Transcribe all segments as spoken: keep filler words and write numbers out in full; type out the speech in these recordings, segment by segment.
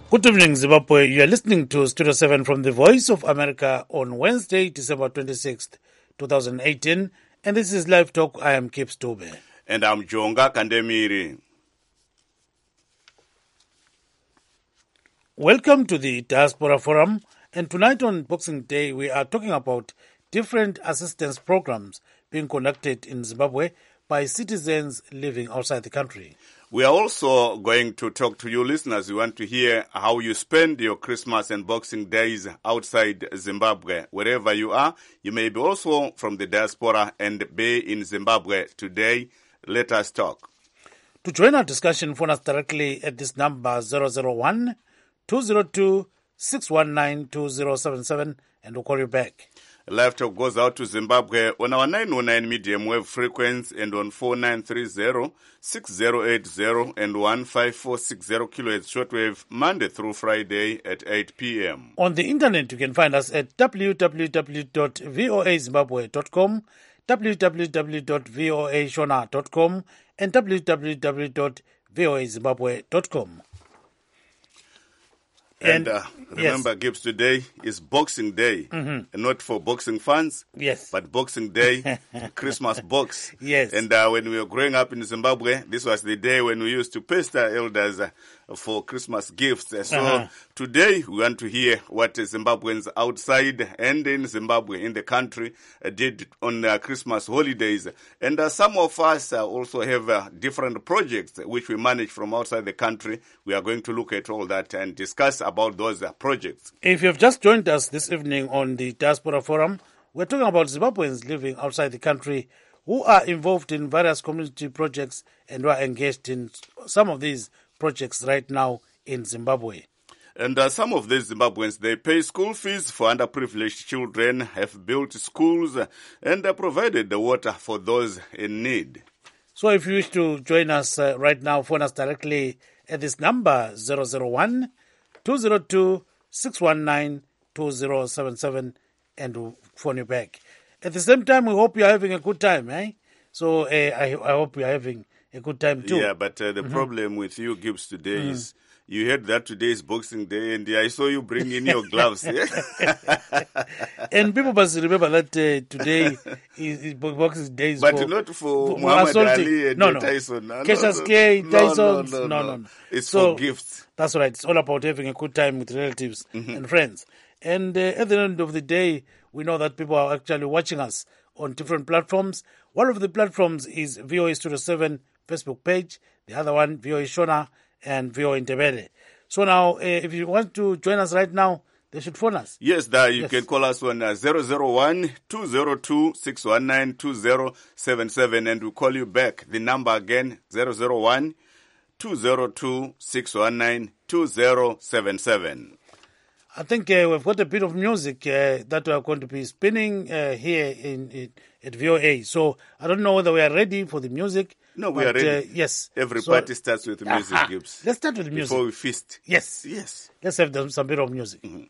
Good evening, Zimbabwe. You are listening to Studio seven from the Voice of America on Wednesday, December twenty-sixth, twenty eighteen. And this is Live Talk. I am Kip Stube. And I'm Jonga Kandemiri. Welcome to the Diaspora Forum. And tonight on Boxing Day, we are talking about different assistance programs being conducted in Zimbabwe by citizens living outside the country. We are also going to talk to you listeners. We want to hear how you spend your Christmas and Boxing Days outside Zimbabwe. Wherever you are, you may be also from the diaspora and be in Zimbabwe today. Let us talk. To join our discussion, phone us directly at this number zero zero one, two zero two, six one nine, two zero seven seven and we'll call you back. Live Talk goes out to Zimbabwe on our nine oh nine medium wave frequency and on four nine three zero, six zero eight zero and one five four six zero kilohertz shortwave Monday through Friday at eight p.m. On the internet, you can find us at w w w dot voa zimbabwe dot com, w w w dot voa shona dot com and w w w dot voa zimbabwe dot com. And, and uh, remember, yes. Gibbs, today is Boxing Day, mm-hmm. and not for boxing fans, yes, but Boxing Day, Christmas box. Yes. And uh, when we were growing up in Zimbabwe, this was the day when we used to pester elders uh, for Christmas gifts. So uh-huh. today we want to hear what Zimbabweans outside and in Zimbabwe, in the country, uh, did on uh, Christmas holidays. And uh, some of us uh, also have uh, different projects which we manage from outside the country. We are going to look at all that and discuss about those uh, projects. If you've just joined us this evening on the Diaspora Forum, we're talking about Zimbabweans living outside the country who are involved in various community projects and who are engaged in some of these projects right now in Zimbabwe. And uh, some of these Zimbabweans, they pay school fees for underprivileged children, have built schools, uh, and uh, provided the water for those in need. So if you wish to join us uh, right now, phone us directly at this number, zero zero one, two zero two, six one nine, two zero seven seven, and we'll phone you back. At the same time, we hope you're having a good time, eh? So uh, I, I hope you're having a good time too. Yeah, but uh, the mm-hmm. problem with you, Gibbs, today mm-hmm. is you heard that today is Boxing Day, and I saw you bring in your gloves. And people must remember that uh, today is, is Boxing Day. But for, not for, for Muhammad assaulting. Ali and no, no. Tyson. No, Cassius no, Clay, no, Tyson. No, no, no, no. no, no. It's so, for gifts. That's right. It's all about having a good time with relatives mm-hmm. and friends. And uh, at the end of the day, we know that people are actually watching us on different platforms. One of the platforms is V O A Studio seven Facebook page. The other one, V O A Shona and V O A Ndebele. So now, uh, if you want to join us right now, they should phone us. Yes, that you yes. can call us on uh, zero zero one, two zero two, six one nine, two zero seven seven and we'll call you back. The number again, zero zero one, two zero two, six one nine, two zero seven seven. I think uh, we've got a bit of music uh, that we are going to be spinning uh, here in, in at V O A. So I don't know whether we are ready for the music. No, we but, are ready. Uh, yes. Every so, party starts with music, aha. Gibbs. Let's start with the music. Before we feast. Yes. Yes. Let's have them, some bit of music. Mm-hmm.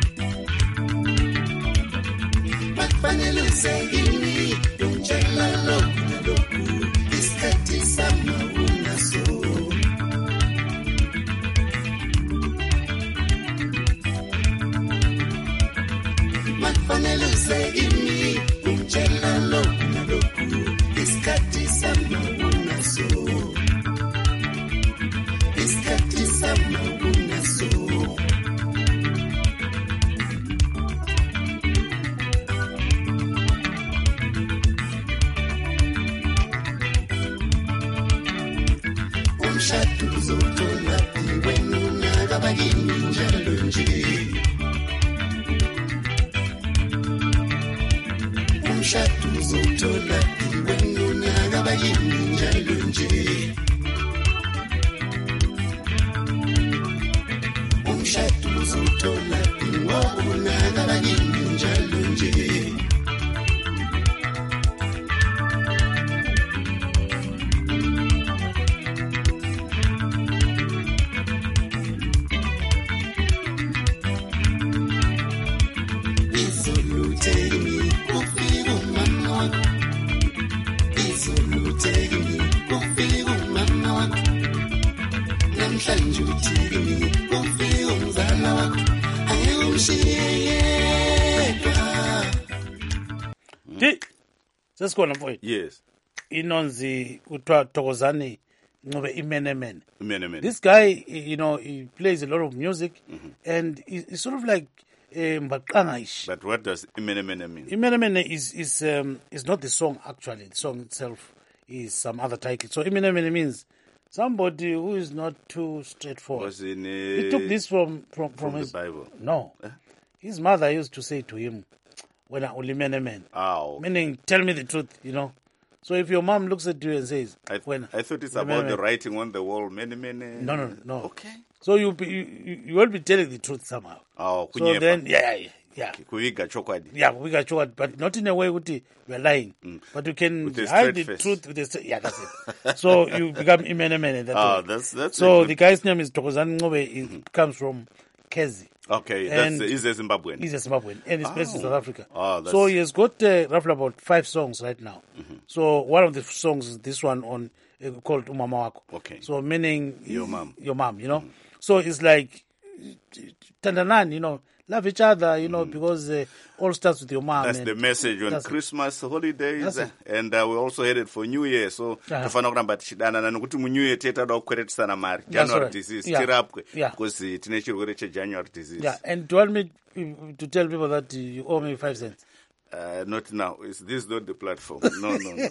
Panelu segini, un cello sesikhona mfowethu. Yes. Inonzi kuthiwa Thokozani Ncube Imenemene. Imenemene. This guy, you know, he plays a lot of music, mm-hmm. and he's sort of like Mbaqangaish. But what does Imenemene mean? Imenemene is is um, is not the song actually. The song itself is some other title. So Imenemene means somebody who is not too straightforward. Was in, uh, he took this from from, from, from his the Bible. No, eh? His mother used to say to him, "When I only Menemene," oh. meaning tell me the truth, you know. So if your mom looks at you and says, I, th- when, I thought it's about the writing on the wall, many, many. No, no, no. Okay. So you be, you, you will be telling the truth somehow. Oh, so kunyepa. Then, yeah, yeah, yeah. Kuiga chokwadi. Yeah, kuiga chokwadi, but not in a way that you are lying. Mm. But you can hide the face. Truth with a yeah, that's it. So you become Imenemene. That oh, way. that's that's. So the guy's name is Thokozani Ncube. It mm-hmm. comes from Kezi. Okay, and that's, he's a Zimbabwean. He's a Zimbabwean, and he's oh. based in South Africa. Oh, that's... So he has got uh, roughly about five songs right now. Mm-hmm. So one of the songs is this one on uh, called Umama Wako. Okay. So meaning your mom, your mom, you know. Mm-hmm. So it's like Tandanan, you know, love each other, you know, mm-hmm. because uh, all starts with your mom. That's the message on Christmas it. holidays, and uh, we also headed for New Year. So tofana kuramba tichidanana nokuti mu New Year tetada kukweretisana mari January right. disease yeah. tirapwe yeah. because tine chirwere che January disease. Yeah, and do you want me to tell people that you owe me five cents? Uh, not now. Is this not the platform? No, no, no.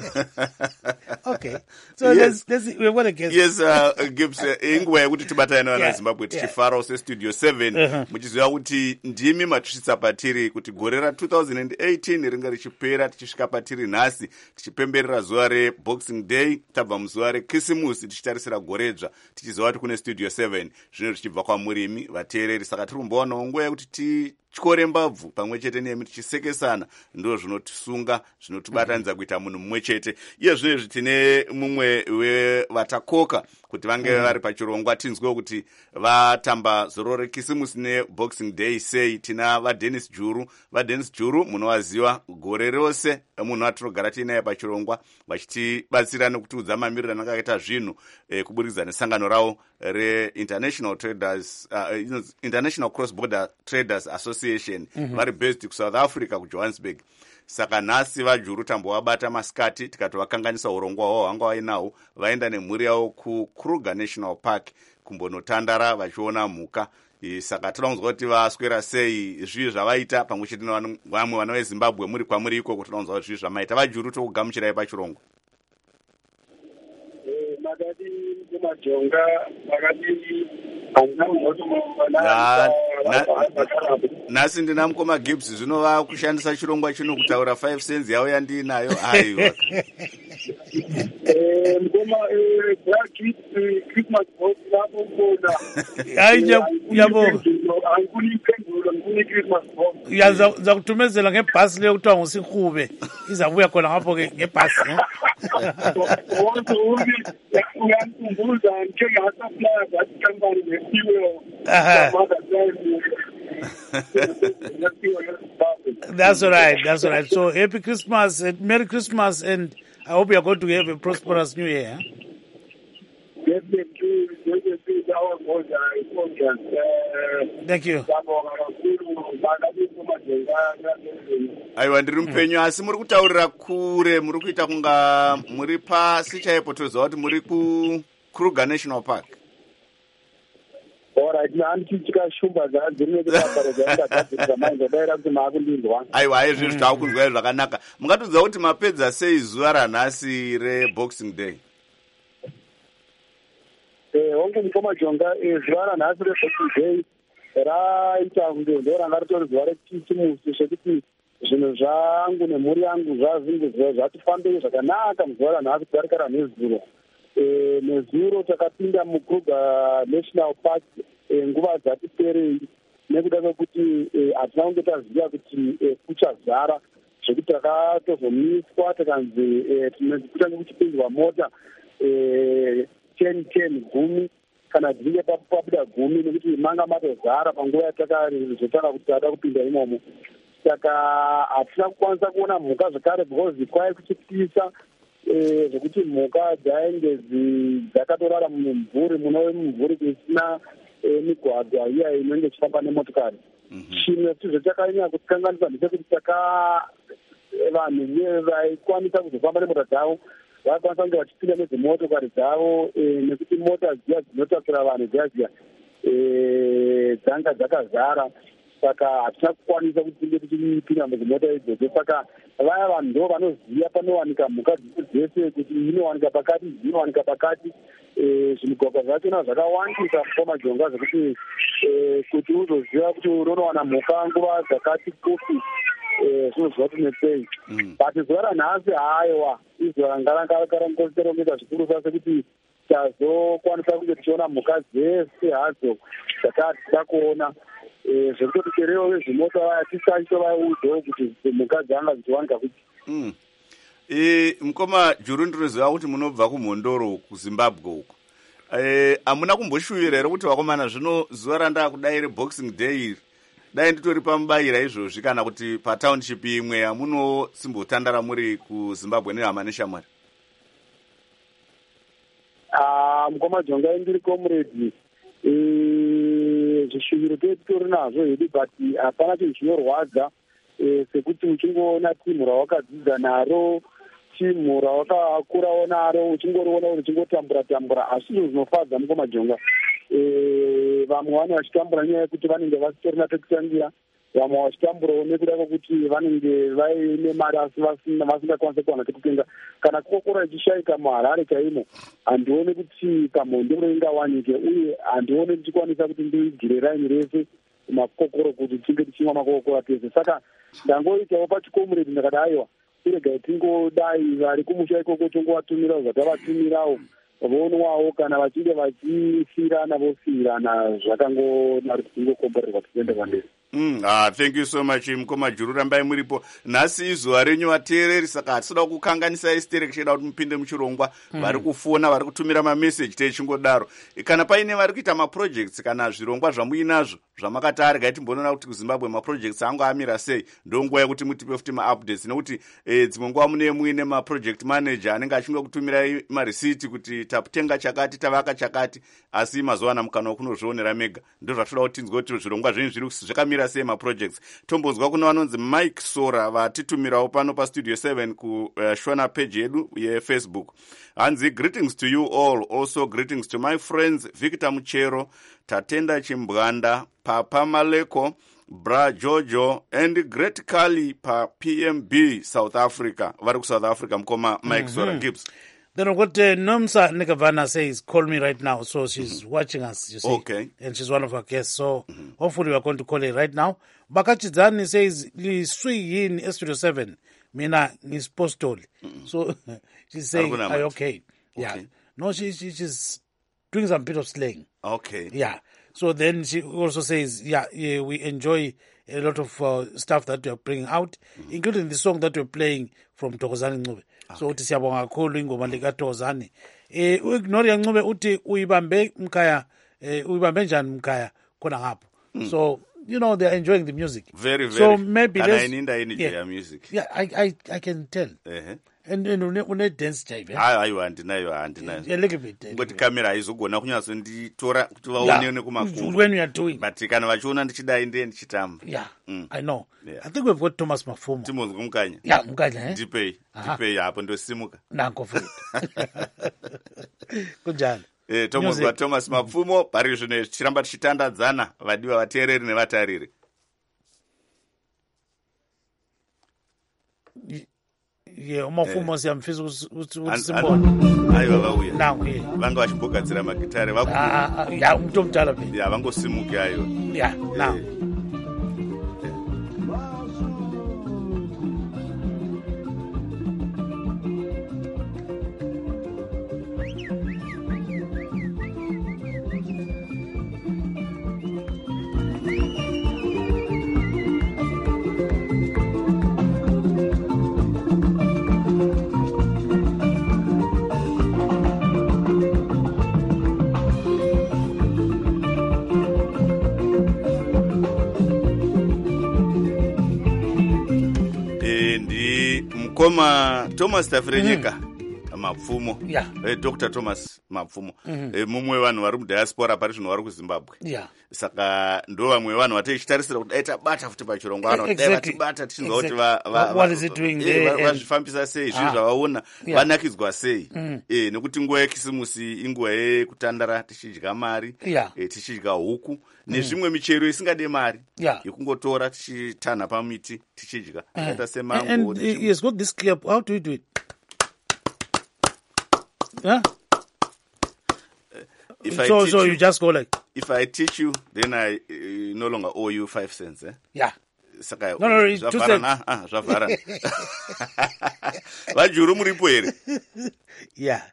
Okay. So yes. let's, let's, we've got a guest. Yes, uh, Gibbs, ingwe kuti tibatane wana Zimbabwe tichifara se Studio seven, muchiziva kuti ndimi matusvitsa patiri kuti gore ra two thousand eighteen ringa richipera tichisvika patiri nhasi tichipemberera zuva reBoxing Day tabva muzuva reKrisimusi tichitarisira goredzva tichiziva kuti kune Studio seven zvino zvichibva kwamurimi vateereri saka tiri kumbowana nguva yekuti ti chikore mbabvu pamwe chete nemi tichisekesana ndo zvinotisunga zvinotibatanidza kuita munhu mumwe chete. Iye zvinezvi tine mumwe wevatakoka kuti vange vari pachirongwa tinzwewo kuti vatamba zoro rekisimusi neBoxing Day sei. Tina vaDennis Juru. VaDennis Juru munovaziva gore rose munhu watinogara tiinaye pachirongwa vachitibatsira nekutiudza mamiriro anakaita zvinhu eh, kuburikidza nesangano ravo reInternational Traders uh, International Cross Border Traders Association mm-hmm. vari based kuSouth Africa kuJohannesburg. Saka nhasi vaJuru tambovabata masikati tikatovakanganisa urongwa hwavo hwanga vainawo vaenda nemhuri yavo kuKruger National Park kumbonotandara vachiona mhuka. Saka tinounzwa kuti vaswera sei zvivi zvavaita pamwe chete nevamwe vana veZimbabwe muri kwamuri iko kuti tinounzwa kuti zvivi zvamaita. VaJuru tokugamuchirai pachirongwa. Makati kumajonga makati nhasi ndina mukoma Gibbs zvinova kushandisa chirongwa chino kutaura five cents yavo yandinayo aiwa mukoma Christmas box lapo bona yabo yaza zakuthumezela ngebhasi leyo kuthiwa nguSikhube izabuya khona ngapho ke ngebhasi wonke uthi uyankumbuza ngeke ngasaplaza athi kampani nesiwe That's all right. That's all right. So happy Christmas and Merry Christmas, and I hope you are going to have a prosperous New Year. Thank you. Aiwa ndiri mupenyu asi muri kutaurira kure muri kuita kunga muri pasi chaipo toziva kuti muri kuKruger National Park. Aiwa aizvi zvitakunzwa zvakanaka. Mungatiudza kuti mapedza sei zuva ranhasi reBoxing Day? Eh onke mukoma jonga zuva ranhasi reBoxing Day raita kunge ndo ranga ritori zuva rekisimusi zvekuti zvinhu zvangu nemhuri yangu zvazinge zvatifambei zvakanaka muzuva ranhasi kudarika nezuro. Nezuro takapinda muKruger National Park nguva dzatiperei nekuda kwekuti hatina kunge taziva kuti kuchazara zvekuti takatozomiswa takanzi tinekutange kuchipinzwa mota ten ten gumi kana dzinge pabuda gumi nekuti manga matozara panguva yatakazotanga kuti tada kupinda imomo. Saka hatina kukwanisa kuona mhuka zvekare because kwai kuchipisa zvekuti mhuka dzainge dzakatorara mumvuri muno mumvuri kusina migwagwa iya inenge ichifamba nemotokari. Chimwe chizvo chakanyanya kutikanganisa ndechekuti vanhu vaikwanisa kuzofamba nemota dzavo vakwanisa kunge vachipinda nedzimotokari dzavo nekuti mota dziya dzinotakura vanhu dziya dziya dzanga dzakazara, saka hatina kukwanisa kuti tinge tichipinda mudzimota idzodzo. Saka vaya vanhu ndo vanoziva panowanika mhuka dzese kuti inowanika pakati inowanika pakati. Zvimigwagwa zvachona zvakawandisa pamajonga zvekuti kuti uzoziva kuti unowana mhuka nguva dzakati kuti zvinozva tinetsei. But zuva ranhasi haiwa izuva ranga rakarongedzerongedza zvikuru sa sekuti tazokwanisa kunge tichiona mhuka dzese hadzo dzatadzida kuona zvekutoti kerewo vezvimota vaya tisachitovaudzawo kuti mhuka dzanga dzichiwanika kuti. E, mukoma Juru ndinoziva kuti munobva kumhondoro kuZimbabwe uko. E, hamuna kumboshuvira here kuti vakomana zvino zuva randa kudai reBoxing Day dai nditori pamubayira izvozvi kana kuti patownship imwe hamunosimbotandara muri kuZimbabwe nehama neshamwari? Ah, mukoma Jonga ndiri comrade. Zvishuviro titori nazvo hedu but hapana chinhu chinorwadza sekuti uchingoona timu rawakadzidza naro, timu rawakakurawo naro, uchingoriona uri uchingotambura tambura, asi zvinhu zvinofadza mukoma Jonga. Vamwe vane vachitambura nyaya yekuti vanenge vasitorina pekutangira, vamwe vachitamburawo nekuda kwekuti vanenge vaine mari asi vasingakwanisa kuwana pekutenga. Kana kokora ichishaika muHarare chaimo, handioni kuti pamhondoro ingawanike, uye handioni tichikwanisa kuti ndigire raini rese makokoro kuti tinge tichimwa makokora tese. Saka ndangoitawo pachikomureti ndakadaiwa iregai tingodai vari kumusha ikoko tongovatumirawo zvatavatumirawo voonwawo kana vachinge vachifirana vofirana zvakangodaro tingokomborerwa tichienda pamberi. Mm, ah, thank you so much mukoma Juru, rambai muripo. Nhasi izuva renyu vateereri, saka hatinoda kukanganisa isitere tichida kuti mupinde muchirongwa. Mm. Vari kufona, vari kutumira mameseji techingodaro. Kana paine vari kuita maprojects kana zvirongwa zvamuinazvo zvamakati arega timbonoona kuti kuZimbabwe maprojects angu amira sei, ndonguva yekuti mutipe futi maupdates nekuti eh, dzimwe nguva mune muine maproject manager anenge achingokutumirai marisiti kuti taputenga chakati tavaka chakati, asi mazuva ana mukana wokunozvionera mega. Ndizvo zvatoda kuti tinzwe kuti zvirongwa zvenyu zviri zvakamira sei maprojects. Tombonzwa kuna vanonzi Mike Sora vatitumirawo pano pastudio seven kushona uh, page yedu yeFacebook. Hanzi greetings to you all, also greetings to my friends Victor Muchero, Tatenda Chimbwanda, Papa Maleko, Bra Jojo and Great Kali pa P M B South Africa. Vari ku South Africa mkoma Mike mm-hmm. Sora Gibbs. Then I've got uh, Nomsa Nikavana says, call me right now. So she's mm-hmm. watching us, you see. Okay. And she's one of our guests. So mm-hmm. hopefully we're going to call her right now. Bakachizani says, Li Sui in Studio seven. Mina is postal. Mm-hmm. So she's saying, are you okay? Yeah. Okay. No, she, she she's doing some bit of slang. Okay. Yeah. So then she also says, yeah, yeah we enjoy a lot of uh, stuff that you're bringing out, mm-hmm. including the song that you're playing from Thokozani Ncube. Okay. So uthi siyabonga kakhulu ingoma lika Thokozani. Eh uIgnoria Ncube uthi uyibambe mkhaya eh uyibambe njani mkhaya khona ngapho. So you know they're enjoying the music. Very very. So maybe there's yeah, music. Yeah, I I I can tell. Uh-huh. And and une une dance jive. Hayi ayi andinayo andinayo. A little bit. But camera ayizogona kunyaso nditora kuti vaone nekumakuru. When you are doing. But kana vachiona ndichidai ndiye ndichitamba. Yeah. Mm. I know. Yeah. I think we've got Thomas Mafumo. Timonzwa kumukanya. Yeah, mukanya eh. Dipei. Dipei hapo ndo simuka. Nanko futhi. Kunjani? Eh Thomas Thomas Mafumo pari zvino chiramba tichitandadzana vadiwa vateereri nevatariri. Yeah, Mafumo siyamfisa ukuthi simbone. Hayi vauya. Nangu ye. Vanga vachibogadzira magitare vaku. Ah, ya umuntu omdala phi. Yeah, vangosimuke ayo. Yeah, now. Koma Thomas Tafrenyika. Mm. Mapfumo, yeah. eh, Doctor Thomas Mapfumo, mm-hmm. eh, mumwe vanhu vari mudiaspora pari zvino vari kuZimbabwe, yeah. saka ndo vamwe vanhu vataichitarisira kuti dai tabata futi pachirongwa ano exactly. dai vatibata tichinzwa kuti vazvifambisa sei zvii zvavaona vanakidzwa sei, eh, nekuti nguva yekisimusi inguva yekutandara tichidya mari, yeah. eh, tichidya huku nezvimwe mm. michero isingade mari, yeah. yekungotora tichitanha pamiti tichidya, akaita semango. And he has got this clear. How do you do it? Huh? If so, I so you, you just go like. If I teach you, then I uh, no longer owe you five cents. Eh? Yeah. Saka, no, no, two cents. Ah, ah, zvavarana. Vajuru muripo here. Yeah.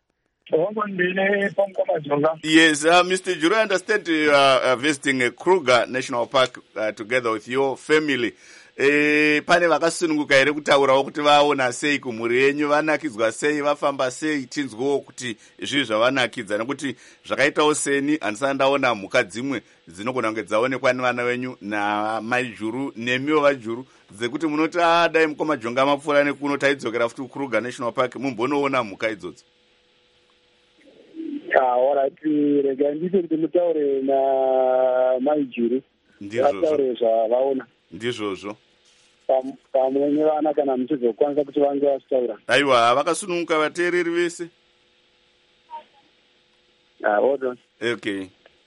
Yes, uh, Mister Juru, I understand you are uh, visiting uh, Kruger National Park uh, together with your family. Eh, pane vakasununguka here kutaurawo kuti vaona sei kumhuri yenyu, vanakidzwa sei, vafamba sei, tinzwewo kuti zvii zvavanakidza, nekuti zvakaitawo seni handisana ndaona mhuka dzimwe dzinogona kunge dzaonekwa nevana venyu namai Juru nemiwo vaJuru dzekuti munoti adai mukoma Jonga mapfuura nekuno taidzokera futi kuKruger National Park mumbonoona mhuka idzodzo. Alright, rega nditi kuti mutaure namai Juru vataure zvavaona ndizvozvo pamwe nevana kana muchizokwanisa kuti vange vachitaura. Aiwa, vakasununguka vateereri vese. Ah, hold on. Okay.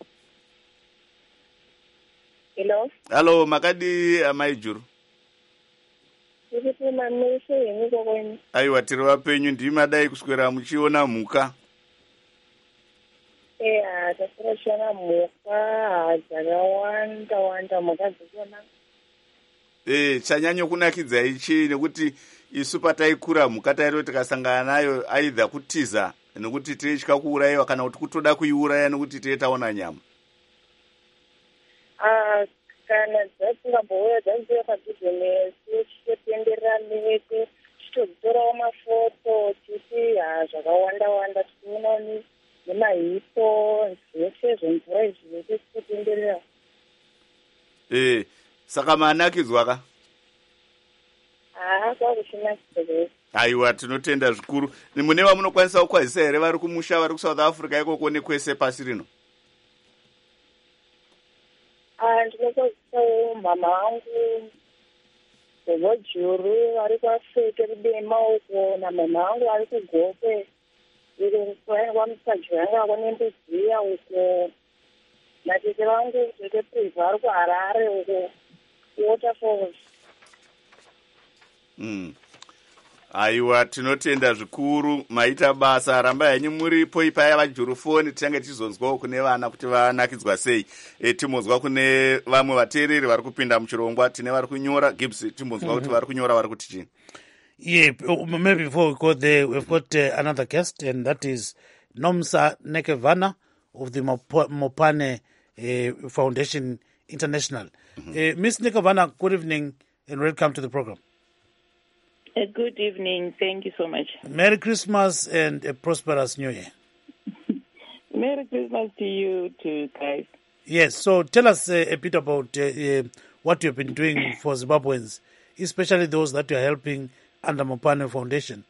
Hello. Hello, makadi amai Juru. Ndiri mamese yenyika kwenu. Aiwa, tiri vapenyu, ndimi madai kuswera muchiona mhuka. Eh, tasira kuona mhuka dzakawanda wanda, mhuka dzakona. Eh, chanyanyo kunakidza ichi nekuti isu pataikura mhuka tairo tikasangana nayo aidha kutiza nekuti tiitya kuurayiwa kana kuti kutoda kuiuraya nekuti taitaona nyama. Ah, kana dzasingambouya dzaiuya padhuze nesu tichitenderera nesu tichitodzitorawo mafoto titi zvakawanda wanda tichionawo nemahipo zvese zvemvura izvi zvese tichitenderera. Eh, saka manakidzwa ka? Ah, kwakuchinakidza. Aiwa, tinotenda zvikuru. Mune vamunokwanisa kukwazisa here vari kumusha vari kuSouth Africa ikoko nekwese pasi rino? Ah, ndinokwazisawo mama vangu vaJuru vari kwaFete Rudema uko, namama vangu vari kuGokwe iri kwaMusadzwa yangu ako neMbudziya uko, natete vangu tete Priva vari kuHarare uko Waterfalls. Mm. Aiwa, tinotenda zvikuru, maita basa, ramba henyu muripo ipaya vaJuru foni tichange tizonzwawo kune vana kuti vanakidzwa sei. E, timonzwa kune vamwe vateereri vari kupinda muchirongwa, tine vari kunyora Gibbs, timonzwa kuti vari kunyora vari kuti chini. Yeah, maybe before we go there, we've got uh, another guest, and that is Nomsa Nekevana of the Mop- Mopane uh, Foundation International. Mm-hmm. Uh, Miss Nekevana, good evening and welcome to the program. Uh, good evening. Thank you so much. Merry Christmas and a prosperous New Year. Merry Christmas to you too, guys. Yes, so tell us uh, a bit about uh, uh, what you've been doing for Zimbabweans, especially those that you're helping under Mopane Foundation.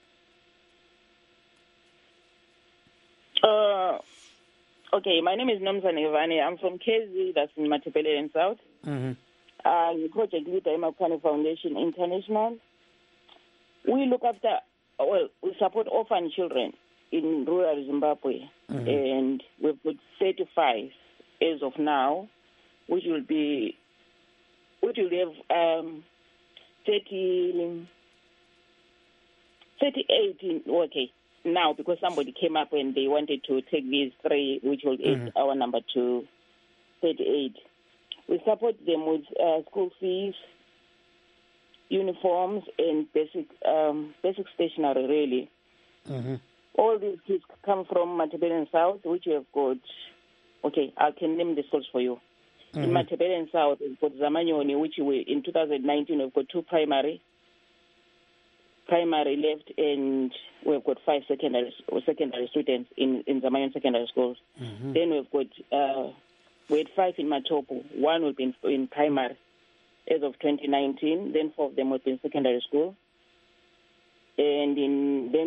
Uh, okay, my name is Nomsa Nekevana. I'm from K Z, that's in Matabeleland South. Mm-hmm. I'm project leader in Mopane Foundation International. We look after, well, we support orphan children in rural Zimbabwe, mm-hmm. and we've got thirty-five as of now, which will be, which will have um, thirty, thirty-eight, in, okay, now, because somebody came up and they wanted to take these three, which will add mm-hmm. our number to thirty-eight. We support them with uh, school fees, uniforms, and basic um, basic stationery, really. Mm-hmm. All these kids come from Matabeleland South, which we have got, okay, I can name the schools for you. Mm-hmm. In Matabeleland South, we've got Zamanyoni, which we, in two thousand nineteen, we've got two primary, primary left, and we've got five secondary secondary students in, in Zamanyoni Secondary Schools. Mm-hmm. Then we've got, uh, we had five in Matopo. One will be in, in primary as of twenty nineteen, then four of them will be in secondary school. And in, then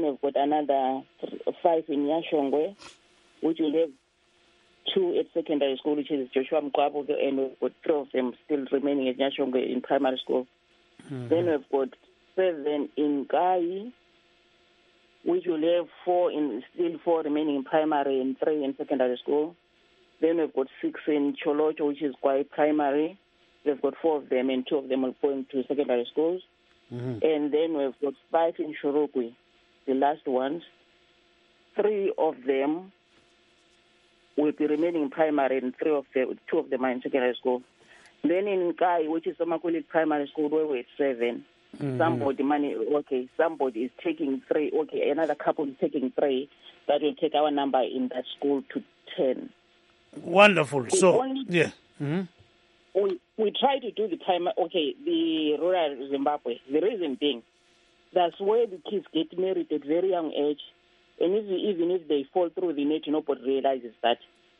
we've got another th- five in Yashongwe, which will have two at secondary school, which is Joshua Mkwabo, and we've got three of them still remaining at Yashongwe in primary school. Mm-hmm. Then we've got seven in Kai, which will have four in still four remaining in primary and three in secondary school. Then we've got six in Cholocho, which is quite primary. We've got four of them, and two of them will go into secondary schools. Mm-hmm. And then we've got five in Shurukwi, the last ones. Three of them will be remaining in primary, and three of them, two of them are in secondary school. Then in Kai, which is Somakwili Primary School, where we're at seven, mm-hmm. somebody money, okay, somebody is taking three, okay, another couple is taking three. That will take our number in that school to ten. Wonderful. We so, only, yeah. Mm-hmm. We, we try to do the primary, okay, the rural Zimbabwe. The reason being, that's where the kids get married at very young age. And if, even if they fall through the net, nobody realizes that.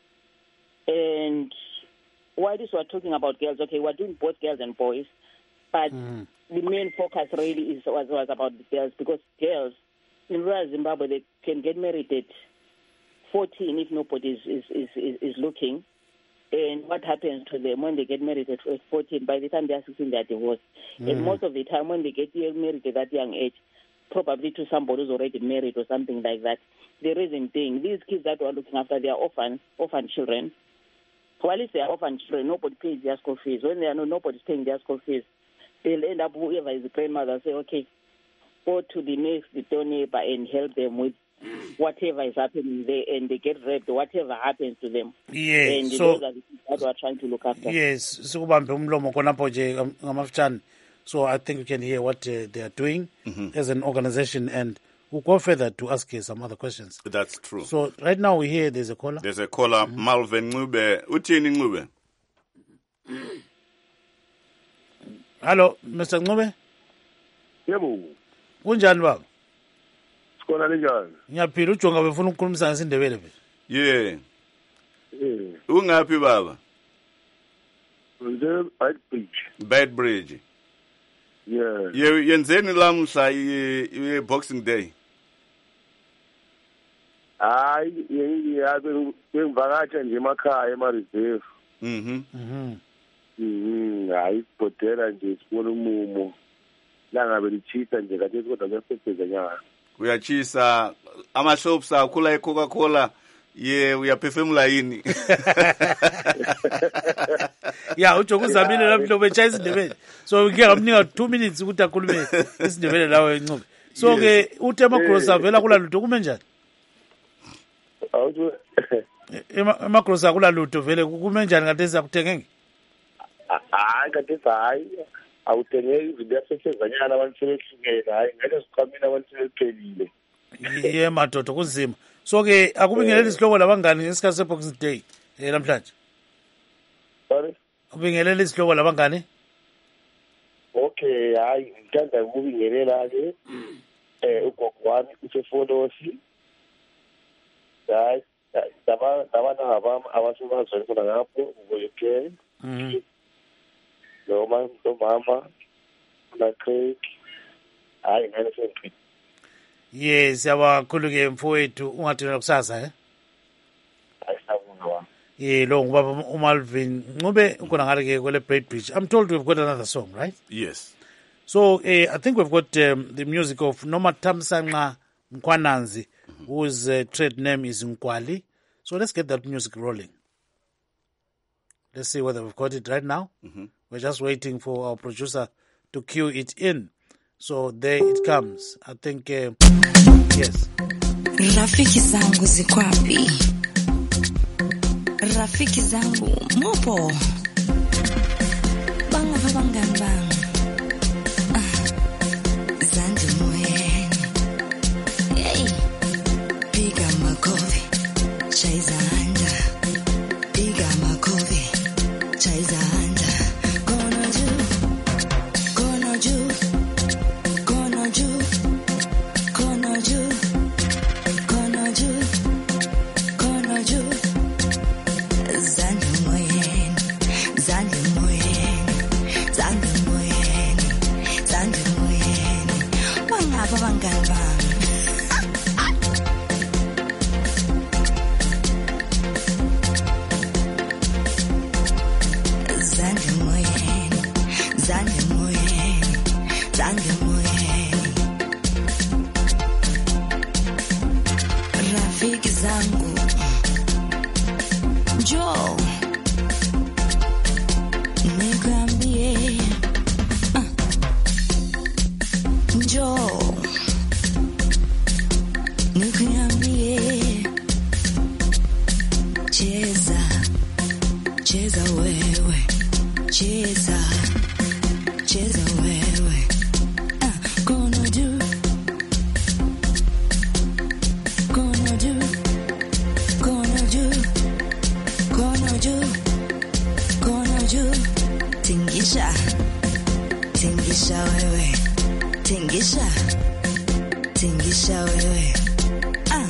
And why this we're talking about girls, okay, we're doing both girls and boys, but mm. the main focus really is was, was about the girls, because girls in rural Zimbabwe, they can get married at fourteen if nobody is, is, is, is, is looking. And what happens to them when they get married at fourteen, by the time they are sixteen, they are divorced. Mm. And most of the time when they get married at that young age, probably to somebody who's already married or something like that. The reason being, these kids that we're looking after, they are orphan, orphan children. While if they are orphan children, nobody pays their school fees. When they are no, nobody's paying their school fees, they'll end up, whoever is the grandmother, say, okay, go to the next the door neighbor and help them with whatever is happening there, and they get raped, whatever happens to them. Yes, and so those are the things that we're trying to look after. Yes, sikubambe umlomo khonapho nje ngamafutshane. So I think we can hear what uh, they are doing mm-hmm. as an organization, and we'll go further to ask you some other questions. That's true. So right now we hear there's a caller. There's a caller, mm-hmm. Malvin Ngube. Uthini Ngube? Hello, Mister Ngube. Yebo. Kunjani baba? Sikhona njani? Ngiyaphila, ujonga befuna ukukhulumisa ngesindebele phela. Yeah. Eh. Ungaphi baba? Nje Bad Bridge. Bad Bridge. Yeah. Ye yenzeni lamhla i Boxing Day. Hayi, yabe ngivakatsha nje emakhaya ema-reserve. Mhm. Mhm. Mhm, hayi ibhodela nje sibona umumo. La ngabe lichisa nje kade kodwa kuyasebenzisa nyanga. Uyachisa ama-shops akhula i-Coca-Cola. Ye uyaphefemula yini? Yeah, ujonga uzamile lapho lobecha isindebele. So ngeke ngamnika two minutes ukuthi akhulume isindebele lawe Ncube. So ke uthe amagrosa avela kula lutho kume njani? Awuthi amagrosa kula lutho vele kume njani kade siyakuthengenge? Hayi kade hayi. Awuthengeki izinto yasesezanyana abantu sebehlukene, hayi ngeke siqhamina abantu sebephelile. Ye madodo kunzima. So ke akubingeleli isihloko labangani ngesikhathi seBoxing Day eh namhlanje. Sorry. Ubingeleli isihloko labangani? Okay, hayi ngithanda ukubingelela ke eh ugogo wami usefolosi. Hayi, daba daba nabam abasebazweni khona ngapho U K. Mhm. Lo mama, lo mama na Craig. Hayi ngene sengiqi. Yes, yabakhuluke mfowethu ungathina kusasa eh? Ayisabunga. Yeah, lo ngubaba uMalvin Ncube ukhona ngale ke kwele Bad Bridge. I'm told we've got another song, right? Yes. So uh, I think we've got um, the music of Nomathamsanqa Mkhwananzi, mm-hmm. whose uh, trade name is Nkwali. So let's get that music rolling. Let's see whether we've got it right now. Mm-hmm. We're just waiting for our producer to cue it in. So there it comes. I think, uh, yes. Rafiki zangu zikwapi? Rafiki zangu mopo? Banga fa bangani bangu. Zandi moyeni. Hey. Piga makofi. Chaiza anda. Piga makofi. Chaiza anda. Kono juu. Kono juu. Kono juu. Kono juu. Kono juu. Kono juu. Zandi moyeni. Zandi moyeni. Zandi moyeni. rafiki zangu, njoo nikwambie, uh, njoo nikwambie, cheza cheza wewe, cheza cheza wewe, uh, gonna do gonna do gonna do gonna do gonna do tingisha tingisha wewe, tingisha tingisha wewe, ah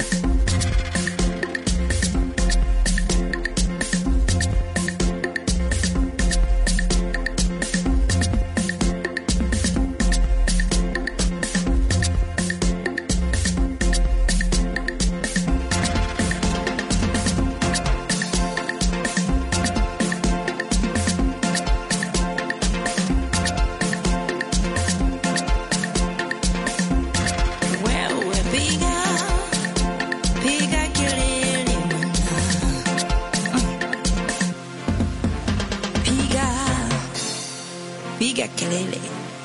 piga kelele.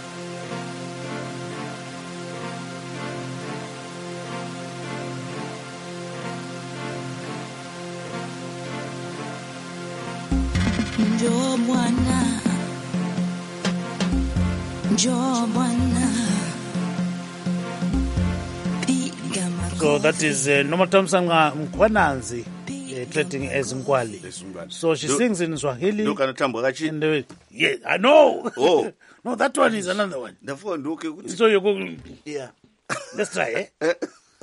Njoo bwana, njoo bwana, piga makofi. So that is uh, Noma Thompson Mkwananzi. Uh, trading as Ngwali. So she do, sings in Swahili. Look at the and uh, yeah, I know. Oh. No, that one is another one. The phone, look. So you go, yeah. Let's try, eh?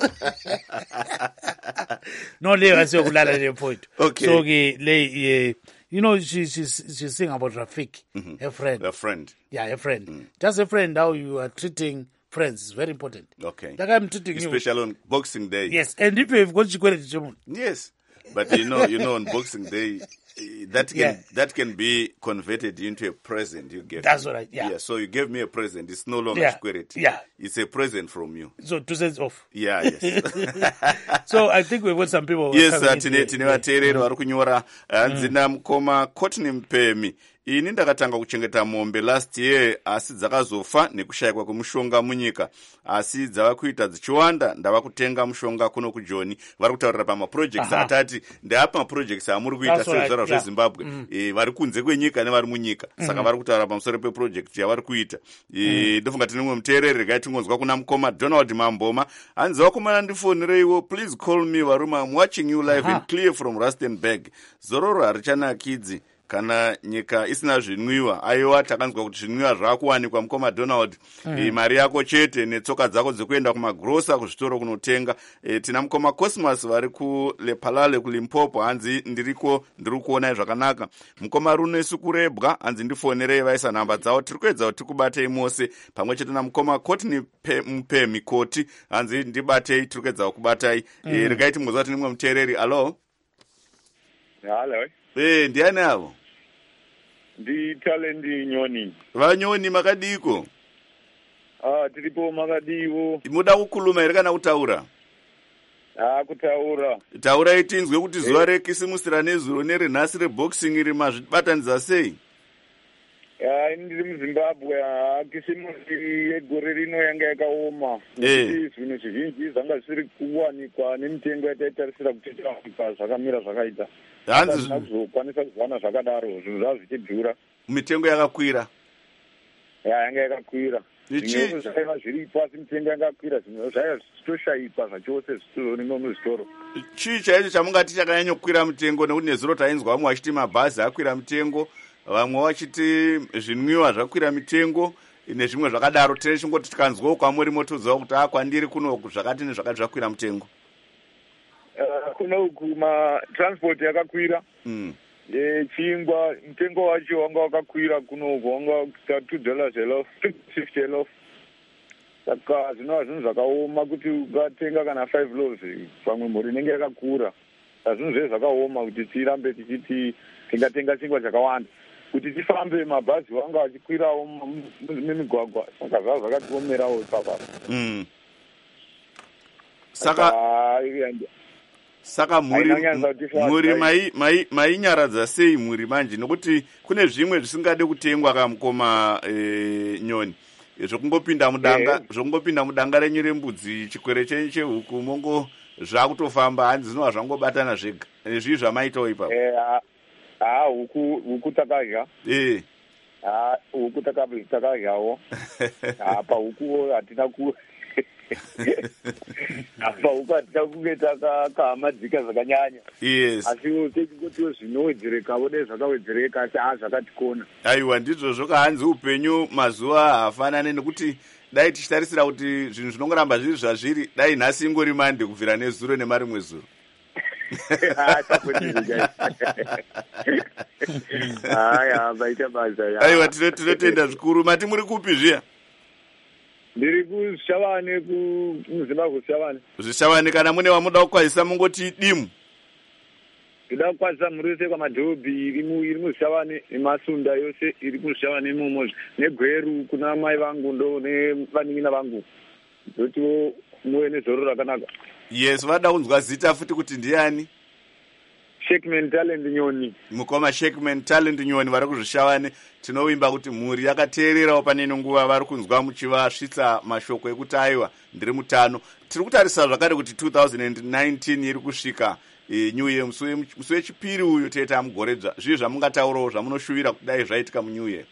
No, I say the point. Okay. So, uh, you know, she she's she's singing about Rafik, mm-hmm. her friend. A friend. Yeah, a friend. Mm. Just a friend. How you are treating friends is very important. Okay. Like I'm treating Especially you. Especially on Boxing Day. Yes, and if you've got Chikwere. Yes. But you know, you know, on Boxing Day, that can yeah. that can be converted into a present. You get that's me? Right. Yeah. Yeah. So you gave me a present. It's no longer yeah. Chikwere. Yeah. It's a present from you. So two cents off. Yeah. Yes. So I think we've got some people. Yes. Tine tine vateereri vari kunyora nzina mukoma Courtney Mpemi. Ini ndakatanga kuchengeta mombe last year asi dzakazofa nekushayikwa kwemushonga munyika asi dzava kuita dzichiwanda ndava kutenga mushonga kuno kuJoni vari kutaurira pama projects atati ndapa projects amuri kuita sezvara zveZimbabwe e, vari kunze kwenyika nevari munyika mm-hmm. Saka vari kutaura pamusoro peproject yavari kuita e, ndofunga tine mumwe muteereri regai tingonzwa kuna mukoma Donald Mamboma hanzi vakomana ndifonireiwo please call me varume I'm watching you live and clear from Rustenburg zororo harichanakidzi kana nyika isina zvinwiwa aiwa takanzwa kuti zvinwiwa zvakuwanikwa mukoma Donald mm. e, mari yako chete netsoka dzako dzekuenda kumagrosa kuzvitoro kunotenga e, tina mukoma Cosmas vari kuLepalale kuLimpopo hanzi ndiriko ndiri kuona zvakanaka mukoma Runesu kuRebwa hanzi ndifonerei vaisa nhamba dzavo tiri kuedza kuti tikubatei mose pamwe chete namukoma Courtney Mpemi Koti hanzi ndibatei tiri kuedza kubatai mm. e, regai timuzwa kuti nimwe muteereri alo Hello. Eh, ndiani avo? Ndi Talendi Nyoni. Vanyoni makadiko? Ah, tiripo makadiwo. Muda kukuluma here kana kutaura? Ah, kutaura. Taura itinzwe kuti zuva rekisimusira nezuro nerenhasi reboxing iri mazvibatanidza sei? Ya, ndiri muZimbabwe, kisimusi yegore rino yanga yakaoma. Eh. Zvinhu zvizhinji zvanga zvisiri kuwanikwa nemitengo yataitarisira kuti itawanikwa zvakamira zvakaita. Hanzi zvokwanisa kuwana zvakadaro zvinhu zvava zvichidhura. Mitengo yakakwira. Ya, yanga yakakwira. Zvimwe zvaiva zviripo asi mitengo yakakwira zvimwe zvaiva zvichitoshayikwa zvachose zvitoro muzvitoro. Chii chaicho chamungati chakanyanyokwira mitengo nekuti nezuro tainzwa vamwe vachiti mabhazi akwira mitengo vamwe vachiti zvinwiwa zvakwira mitengo nezvimwe zvakadaro tiri chingoti tikanzwawo kwamuri motoziva kuti akwandiri kuno zvakati nezvakati zvakwira mitengo. Uh, kuno uku matransport yakakwira mm. e, chingwa mtengo wacho wanga wakakwira kuno uku wanga kuita two dollars elof two fifty elof saka zvinova zvinhu zvakaoma kuti ukatenga kana five loaves pamwe mhuri inenge yakakura zvinhu zve zvakaoma kuti tirambe tichiti tingatenga chingwa chakawanda kuti tifambe mabhazi wanga achikwirawo mumigwagwa saka zvava zvakatiomerawo ipapa mm. Saka saka mhuri Ainyanyanza kuti fa- mhuri ai- mai mai mainyaradza sei mhuri manje nokuti kune zvimwe zvisingade kutengwa kamukoma e, nyoni zvokungopinda mudanga Eh. zvokungopinda mudanga renyu rembudzi chikwere chenyu chehuku mongo zvakutofamba hanzi zvinova zvangobatana zvega zvii zvamaitawo ipapo Eh, ah, ah, huku huku takadya eh Ah, huku taka- takadyawo apa huku hatina ku apa huku hatina kunge takamadzika zvakanyanya yes asiwo sechingotiwo zvinowedzerekawo dai zvakawedzereka asi haa zvakatikona aiwa ndizvozvo kahanzi upenyu mazuva haafanane nekuti dai tichitarisira kuti zvinhu zvinongoramba zviri zvazviri dai nhasi ingori mande kubvira nezuro nemarimwe zuro haya maita basa aiwa tino- tinotenda zvikuru mati muri kupi zviya ndiri kushavane kuzimbabwe kushavane zvishavane kana mune wamuda kukwazisa mungoti dimu ndida kukwazisa mhuri yose kwamadhobhi iri mu- iri muzishavane nemasunda yose iri muzishavane imomo negweru kuna mai vangu ndo nevanin'ina vangu ndotiwo muve nezoro rakanaka yes vada kunzwa zita futi kuti ndiani shekman talent nyoni mukoma shekman talent nyoni vari kuzvishavane tinovimba kuti mhuri yakateererawo paneno nguva vari kunzwa muchivasvitsa mashoko ekuti aiwa ndiri mutano tiri kutarisa zvakare kuti two thousand nineteen iri kusvika e, new year musi we- musi wechipiri uyu teeta mugoredzva zvii zvamungataurawo zvamunoshuvira kuti dai zvaitika munew year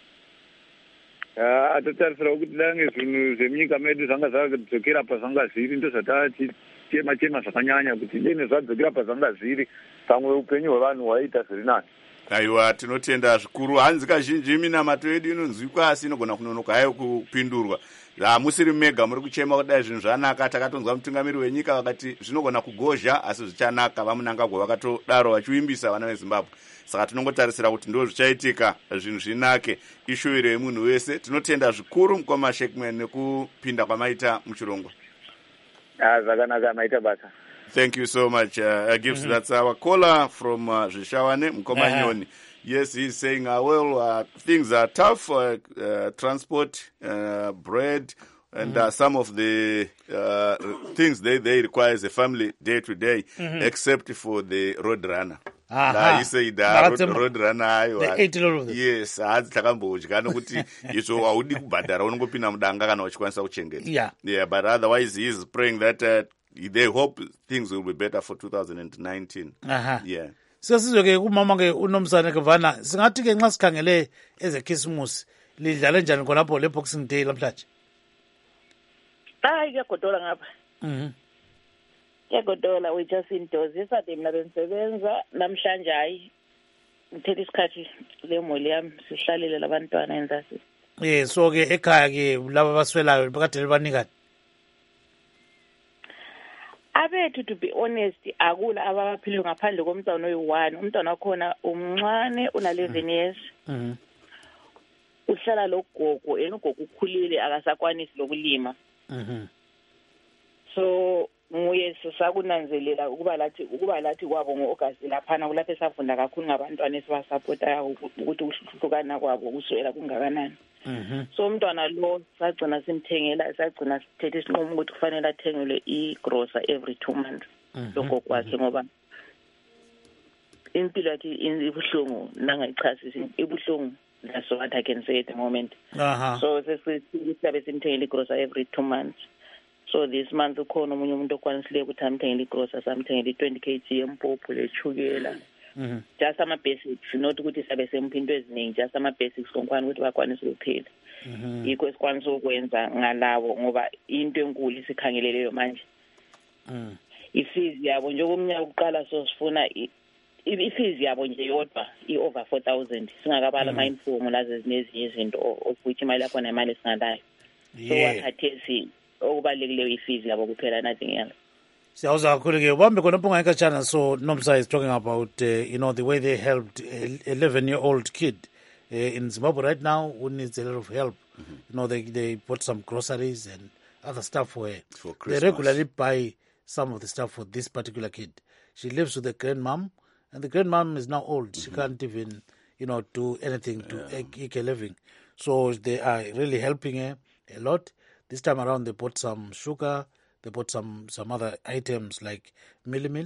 Ah, totarisirawo kuti dange zvinhu zvemunyika medu zvanga zvadzokera pazvanga zviri ndo zvatachema chema zvakanyanya kuti dene zvadzokera pazvanga zviri pamwe upenyu hwevanhu hwaita zviri nani aiwa tinotenda zvikuru hanzi kazhinji minamato yedu inonzwikwa asi inogona kunonoka hayo kupindurwa hamusiri mega muri kuchema kudai zvinhu zvanaka takatonzwa mutungamiri wenyika vakati zvinogona kugozha asi zvichanaka vamunangagwa vakatodaro vachivimbisa vana vezimbabwe saka tinongotarisira kuti ndo zvichaitika zvinhu zvinake ishuviro yemunhu wese tinotenda zvikuru mukoma shekman nekupinda kwamaita muchirongwa Ah, zvakanaka maita basa thank you so much uh, uh, gives mm-hmm. That's our caller from uh, Zvishavane mukoma Uh-huh. nyoni. Yes, he's saying, uh, well, uh, things are tough, uh, uh, transport, uh, bread, and mm-hmm. uh, some of the uh, things they, they require as a family day to day, mm-hmm. except for the road runner. Aha. He said, uh, road, Marathon- road runner, aiwa. They ate a lot of them. Yes, hadzi takambodya nokuti izvo haudi kubhadhara unongopinda mudanga kana uchikwanisa kuchengeta. Yeah. Yeah, but otherwise he is praying that uh, they hope things will be better for two thousand nineteen. Aha. Yeah. siyasizwe-ke kumama-ke unomsane kevana singathi-ke nxa sikhangele ezekhisimusi lidlale njani khonapho le-boxing day lamhlanje hayi kuyagodola ngapha Mhm. kuyagodola we just indoors yesterday mina bengisebenza namhlanje hayi ngithethe isikhathi le moli yami sihlalile labantwana enzasi eh so-ke ekhaya-ke laba abaswelayo bekade libanikani abethu to be honest akula abaphile ngaphandle komntwana oyi-one umntwana wakhona umncane una-eleven years Mhm. uhlala logogo yena ugogo ukhulile akasakwanisi lokulima Mhm. so nguye sisakunanzelela ukuba lathi ukuba lathi kwabo ngo-August laphana kulapho esafunda kakhulu ngabantwana esibasapota ukuthi ukuhlukana kwabo kuswela kungakanani Mhm. so umntwana lo sagcina simthengela sagcina sithethe isinqumo ukuthi kufanele athengelwe igrosa every two months Mhm. logogo wakhe ngoba impilo yakhe ibuhlungu nangayichasisi ibuhlungu that's what I can say at the moment Aha. so sesisabe simthengela igrosa every two months so this month ukhona omunye umuntu okwanisileyo ukuthi amthengele igrosa samthengela i-twenty k g yempuphu lechukela Mhm. just ama-basics not ukuthi sabe semphi into eziningi just ama-basics konkwana ukuthi bakwanise ukuphila Mhm. yikho esikwanisa ukwenza ngalawo ngoba into enkulu isikhangeleleyo manje Mhm. ifees yabo njengomnyaka ukuqala so sifuna i- i- ifees yabo nje yodwa i-over four thousand singakabala ama-inform lazo ezinezinye izinto of which imali yakhona imali esingalayo so Yeah. wakhathesi okubalulekileyo ifees yabo kuphela nothing else Siyawuza kakhulu-ke ubambe khonapho ngayikatshana so Nomsa is talking about uh, you know the way they helped an eleven year old kid uh, in Zimbabwe right now who needs a lot of help. Mm-hmm. You know they they bought some groceries and other stuff where For they Christmas. regularly buy some of the stuff for this particular kid. She lives with the grandmom and the grandmom is now old. Mm-hmm. She can't even you know do anything to yeah. eke a living. So they are really helping her a lot. This time around they bought some sugar. They bought some, some other items like Millimil,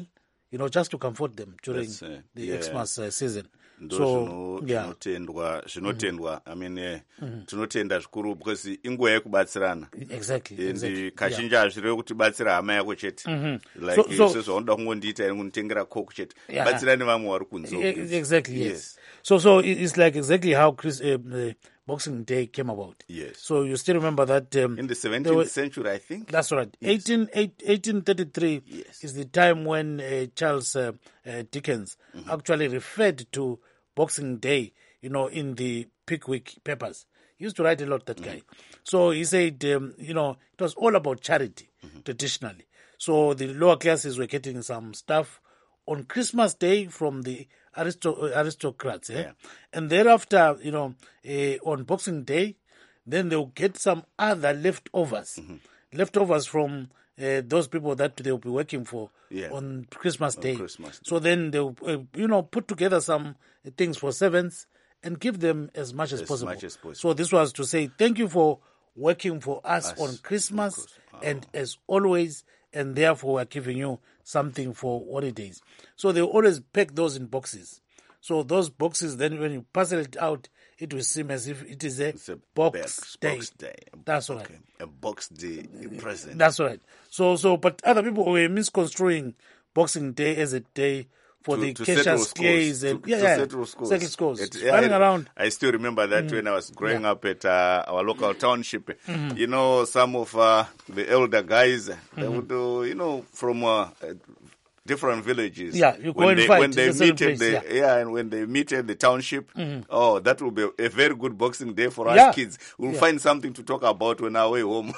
you know, just to comfort them during That's, uh, the yeah. Xmas uh, season. ndo So, yeah. zvinotendwa zvinotendwa I mean eh, tinotenda zvikuru because inguva yekubatsirana Exactly. and exactly. kazhinji hazvirevi kuti batsira hama yako chete like So- so- sezvaunoda kungondiita iri kunditengera coke chete Yeah. batsirani vamwe vari kunze E- Exactly, yes. Yes. So, so it- it's like exactly how Chris, uh, uh, Boxing Day came about. Yes. So you still remember that um, in the there seventeenth were- century I think. That's right. Yes. eighteen, eighteen thirty-three Yes. is the time when uh, Charles uh, uh, Dickens actually referred to Boxing Day, you know, in the Pickwick papers. He used to write a lot, that guy. So he said, um, you know, it was all about charity traditionally. So the lower classes were getting some stuff on Christmas Day from the aristo- uh, aristocrats. Eh? Yeah. And thereafter, you know, uh, on Boxing Day, then they'll get some other leftovers, leftovers from uh, those people that they'll be working for Yeah. on Christmas Day. Christmas Day. So then they'll, uh, you know, put together some uh, things for servants and give them as much as, As possible. much as possible. So this was to say thank you for working for us, Us on Christmas, on Christ- and as always, and therefore we're giving you something for holidays. So they always pack those in boxes. So those boxes, then when you parcel it out, it will seem as if it is a, It's a box, box- day. box day. That's right. Okay. A box day present. That's right. So, so, but other people were misconstruing Boxing Day as a day for To- the to settle cash scores, clays and to- yeah, to yeah, settle scores. settle scores. It- yeah, running I, around. I still remember that when I was growing Yeah. up at uh, our local township. You know, some of uh, the elder guys, they would, uh, you know, from uh, uh, different villages. Yeah, you go when and they, fight. when they It's a meet certain at the place, yeah. and when they meet at the township, oh, that will be a very good Boxing Day for us Yeah. kids. We'll Yeah. find something to talk about when our way home.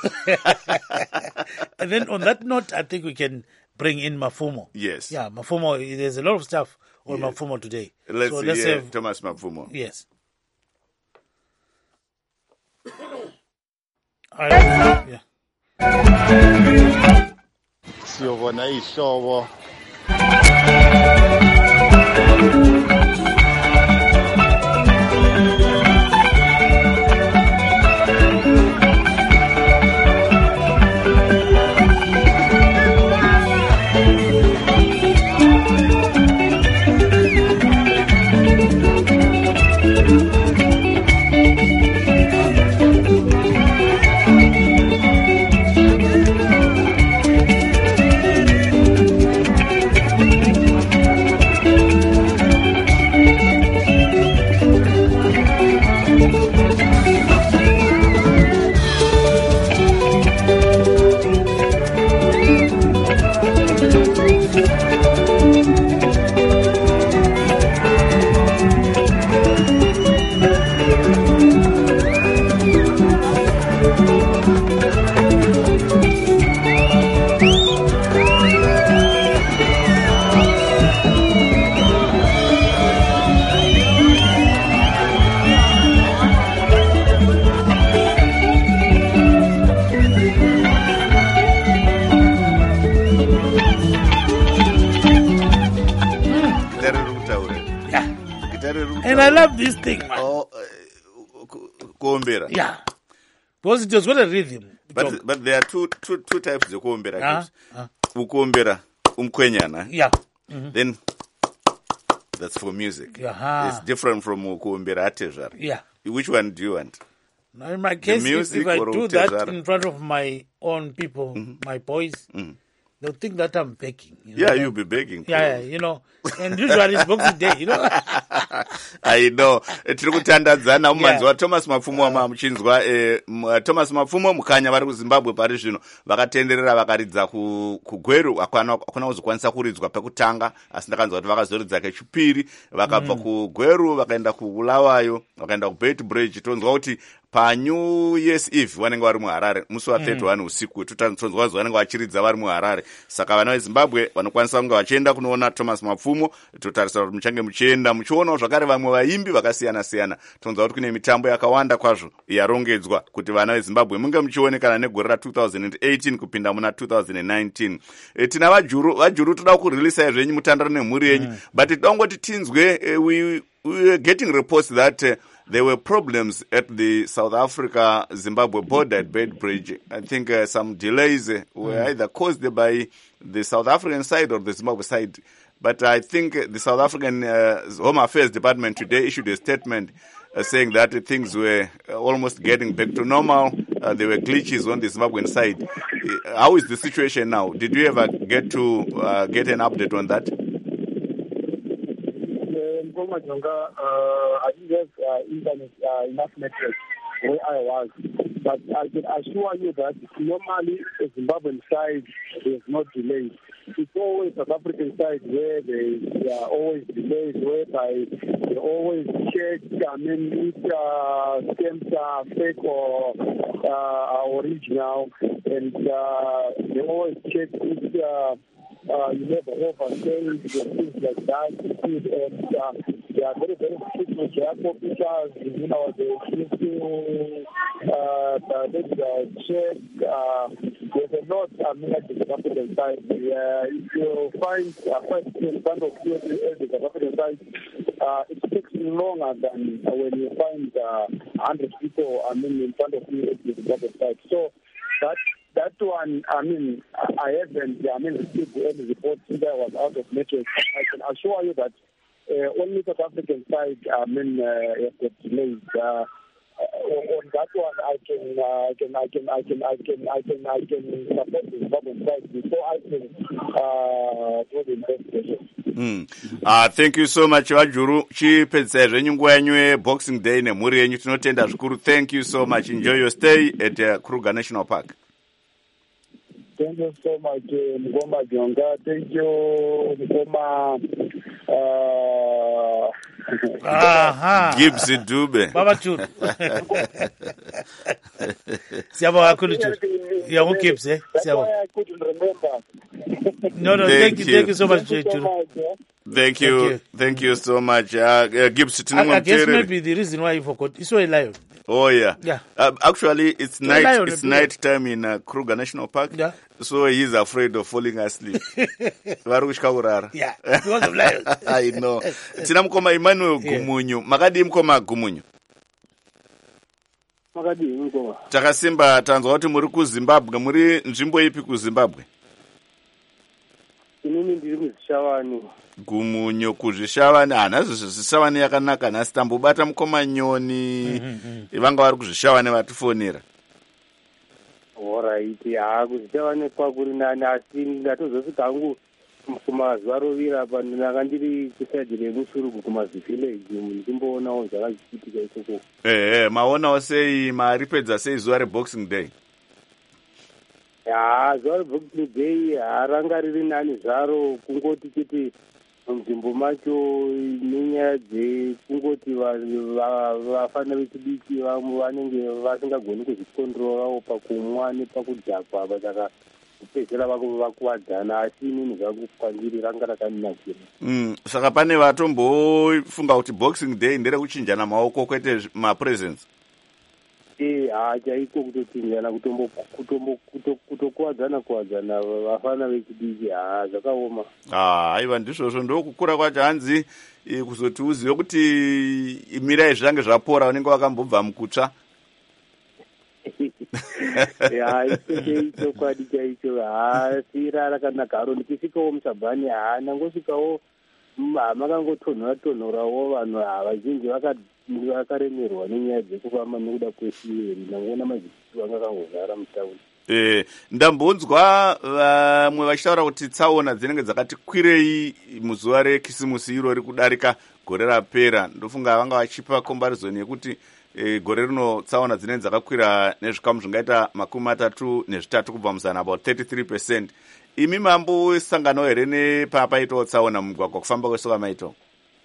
And then on that note, I think we can bring in Mafumo. Yes. Yeah, Mafumo. There's a lot of stuff on Yes. Mafumo today. Let's, so let's hear have Thomas Mafumo. yes. I, yeah. Siyobona ihlobo And I love this thing, man. Oh, uh, ku- kuombera. Yeah. Because it was got a rhythm. But, but there are two, two, two types of kuombera. Ah, kids. ah. Ukuombera umkwenyana. Yeah. Then that's for music. Aha. It's different from ukuombera atezvara. Yeah. Which one do you want? Now, in my case, if, music if I or do that utezara? in front of my own people, my boys, they'll think that I'm begging. You know? Yeah, you'll be begging. Yeah, yeah, you know. And usually it's Boxing Day, you know. I know. Tiri kutandadzana mumanzi Yeah. wa Thomas Mafumo wama muchinzwa eh, m- Thomas Mafumo mukanya vari kuZimbabwe pari zvino vakatenderera vakaridza ku- kugweru hakuna kuzokwanisa kuridzwa pekutanga asi ndakanzwa kuti vakazoridza kechipiri vakabva kugweru vakaenda kubulawayo vakaenda kubeit bridge tonzwa kuti panew year's eve vanenge vari muharare musi wa thirty-one usiku tonzwa kuti vanenge vachiridza vari muharare saka vana vezimbabwe vanokwanisa kunge vachienda kunoona Thomas Mafumo totarisira kuti muchange muchienda muchionawo zvakare vamwe vaimbi vakasiyana siyana tonzwa kuti kune mitambo yakawanda kwazvo yarongedzwa kuti vana vezimbabwe munge muchionekana negore ra two thousand eighteen kupinda muna two thousand nineteen. E, tina vajuru vajuru toda kuririsa zvenyu mutandaro nemhuri yenyu but toda kungoti tinzwe uh, we we were getting reports that uh, there were problems at the South Africa-Zimbabwe border at Beitbridge. I think uh, some delays uh, were mm. either caused by the South African side or the Zimbabwe side. But I think the South African uh, Home Affairs Department today issued a statement uh, saying that things were almost getting back to normal. Uh, there were glitches on the Zimbabwean side. Uh, how is the situation now? Did you ever get to uh, get an update on that? Uh, I didn't have uh, internet, uh, enough network where I was. But I can assure you that normally the Zimbabwean side there's no delays. It's always the South African side where there are always delays, whereby they always check, I mean, if uh, stamps are fake or uh, original, and uh, they always check if uh, uh, you have overstayed and things like that. And uh, they are very, very strict with their officers. You know, they need to uh, uh, check. Uh, there's a lot, I mean, at the South African side. Uh, if you find uh, find in front of you at the South African side, uh, it takes longer than uh, when you find uh, one hundred people, I mean, in front of you at the South African side. So that that one, I mean, I haven't, I mean, received any reports since I was out of network. I can assure you that uh, only South African side, I mean, uh, have got delays. Uh, on that one, I can, uh, I can, I can, I can, I can, I can, I can support the Zimbabwean side before I can uh, do the investigation. Mm. Uh, thank you so much, Wajuru. Chipedza zvenyu nguva yenyu yeBoxing Day nemhuri yenyu tinotenda zvikuru. Thank you so much. Enjoy your stay at uh, Kruger National Park. Thank you so much, uh, Ngoma Jonga. Thank you, Ngoma. Uh, Aha. Gibbs Dube. Baba Churu. Siyabonga kakhulu Churu. Yeah, Gibbs, eh? Siyabonga. I couldn't remember. No, no, thank, thank you, thank you so much, Churu. Thank you, thank you, thank you so much. Uh, uh, Gibbs, I, I guess maybe the reason why you forgot, you saw a lion. Oh yeah, yeah. Uh, actually, it's so night. Lion, it's night time in uh, Kruger National Park. Yeah. So he's afraid of falling asleep. Yeah, because of lions. I know. Tina mkoma Emmanuel Gumunyu. Makadi mkoma Gumunyu. Makadi mkoma. Takasimba tanzwa kuti muri kuZimbabwe, muri nzvimbo ipi kuZimbabwe? Inini ndiri kuZvishavani. Gumunyu kuzvishavani. Ah, nazvo zvishavani yakanaka. Nhasi tambobata mukoma Nyoni. Mm-hmm. Vanga vari kuzvishavani vatifonera. Alright, ha kuzvishavani kwakuri nani asi ndatozosvika hangu kumazuva rovira apa ndanga ndiri kusaidi remusurugu kumazivillage ndichimboonawo zvakachiitika ikoko. Ehe, maonawo sei, maripedza sei zuva reBoxing Day? Ya, zuva reBoxing Day haranga riri nani zvaro kungoti chete munzvimbo macho nenyaya dzekungoti vafana vechidiki vamwe vanenge vasingagoni kuzvikondirorawo pakumwa nepakudhakwa apa saka kupedzera vakuwadzana asi inini zvangu kwandiri ranga rakandinakira. Mm, saka pane vatombofunga kuti Boxing Day nderekuchinjana maoko kwete mapresents. Eh, hachaiko kutochinjana kutombo kutombo kutokuwadzana kuwadzana vafana vechidiki ha zvakaoma. Ah, aiwa ndizvozvo ndokukura kwacho hanzi kuzoti uzive kuti mirai zvirange zvapora unenge wakambobva mukutsva. Ya, icho chokwadi chaicho asi rakanaka haro ndichisvikawo musabhani ha ndangosvikawo makangotonhora tonhorawo vanhu vazhinji vakaremerwa nenyaya dzekufamba nekuda kwesiveri ndangoona mazvikiti vanga kangozara mutauni. Eh, ndambonzwa vamwe vachitaura kuti tsaona dzinenge dzakati kwirei muzuva rekisimusi iro riri kudarika gore rapera. Ndofunga vanga vachipa comparison yekuti e, gore rino tsaona dzinenge dzakakwira nezvikamu zvingaita makumi matatu nezvitatu kubva muzana, about thirty-three percent. Imi mambo sangano here nepapaitawo tsaona mugwagwa kufamba kwesoka maito?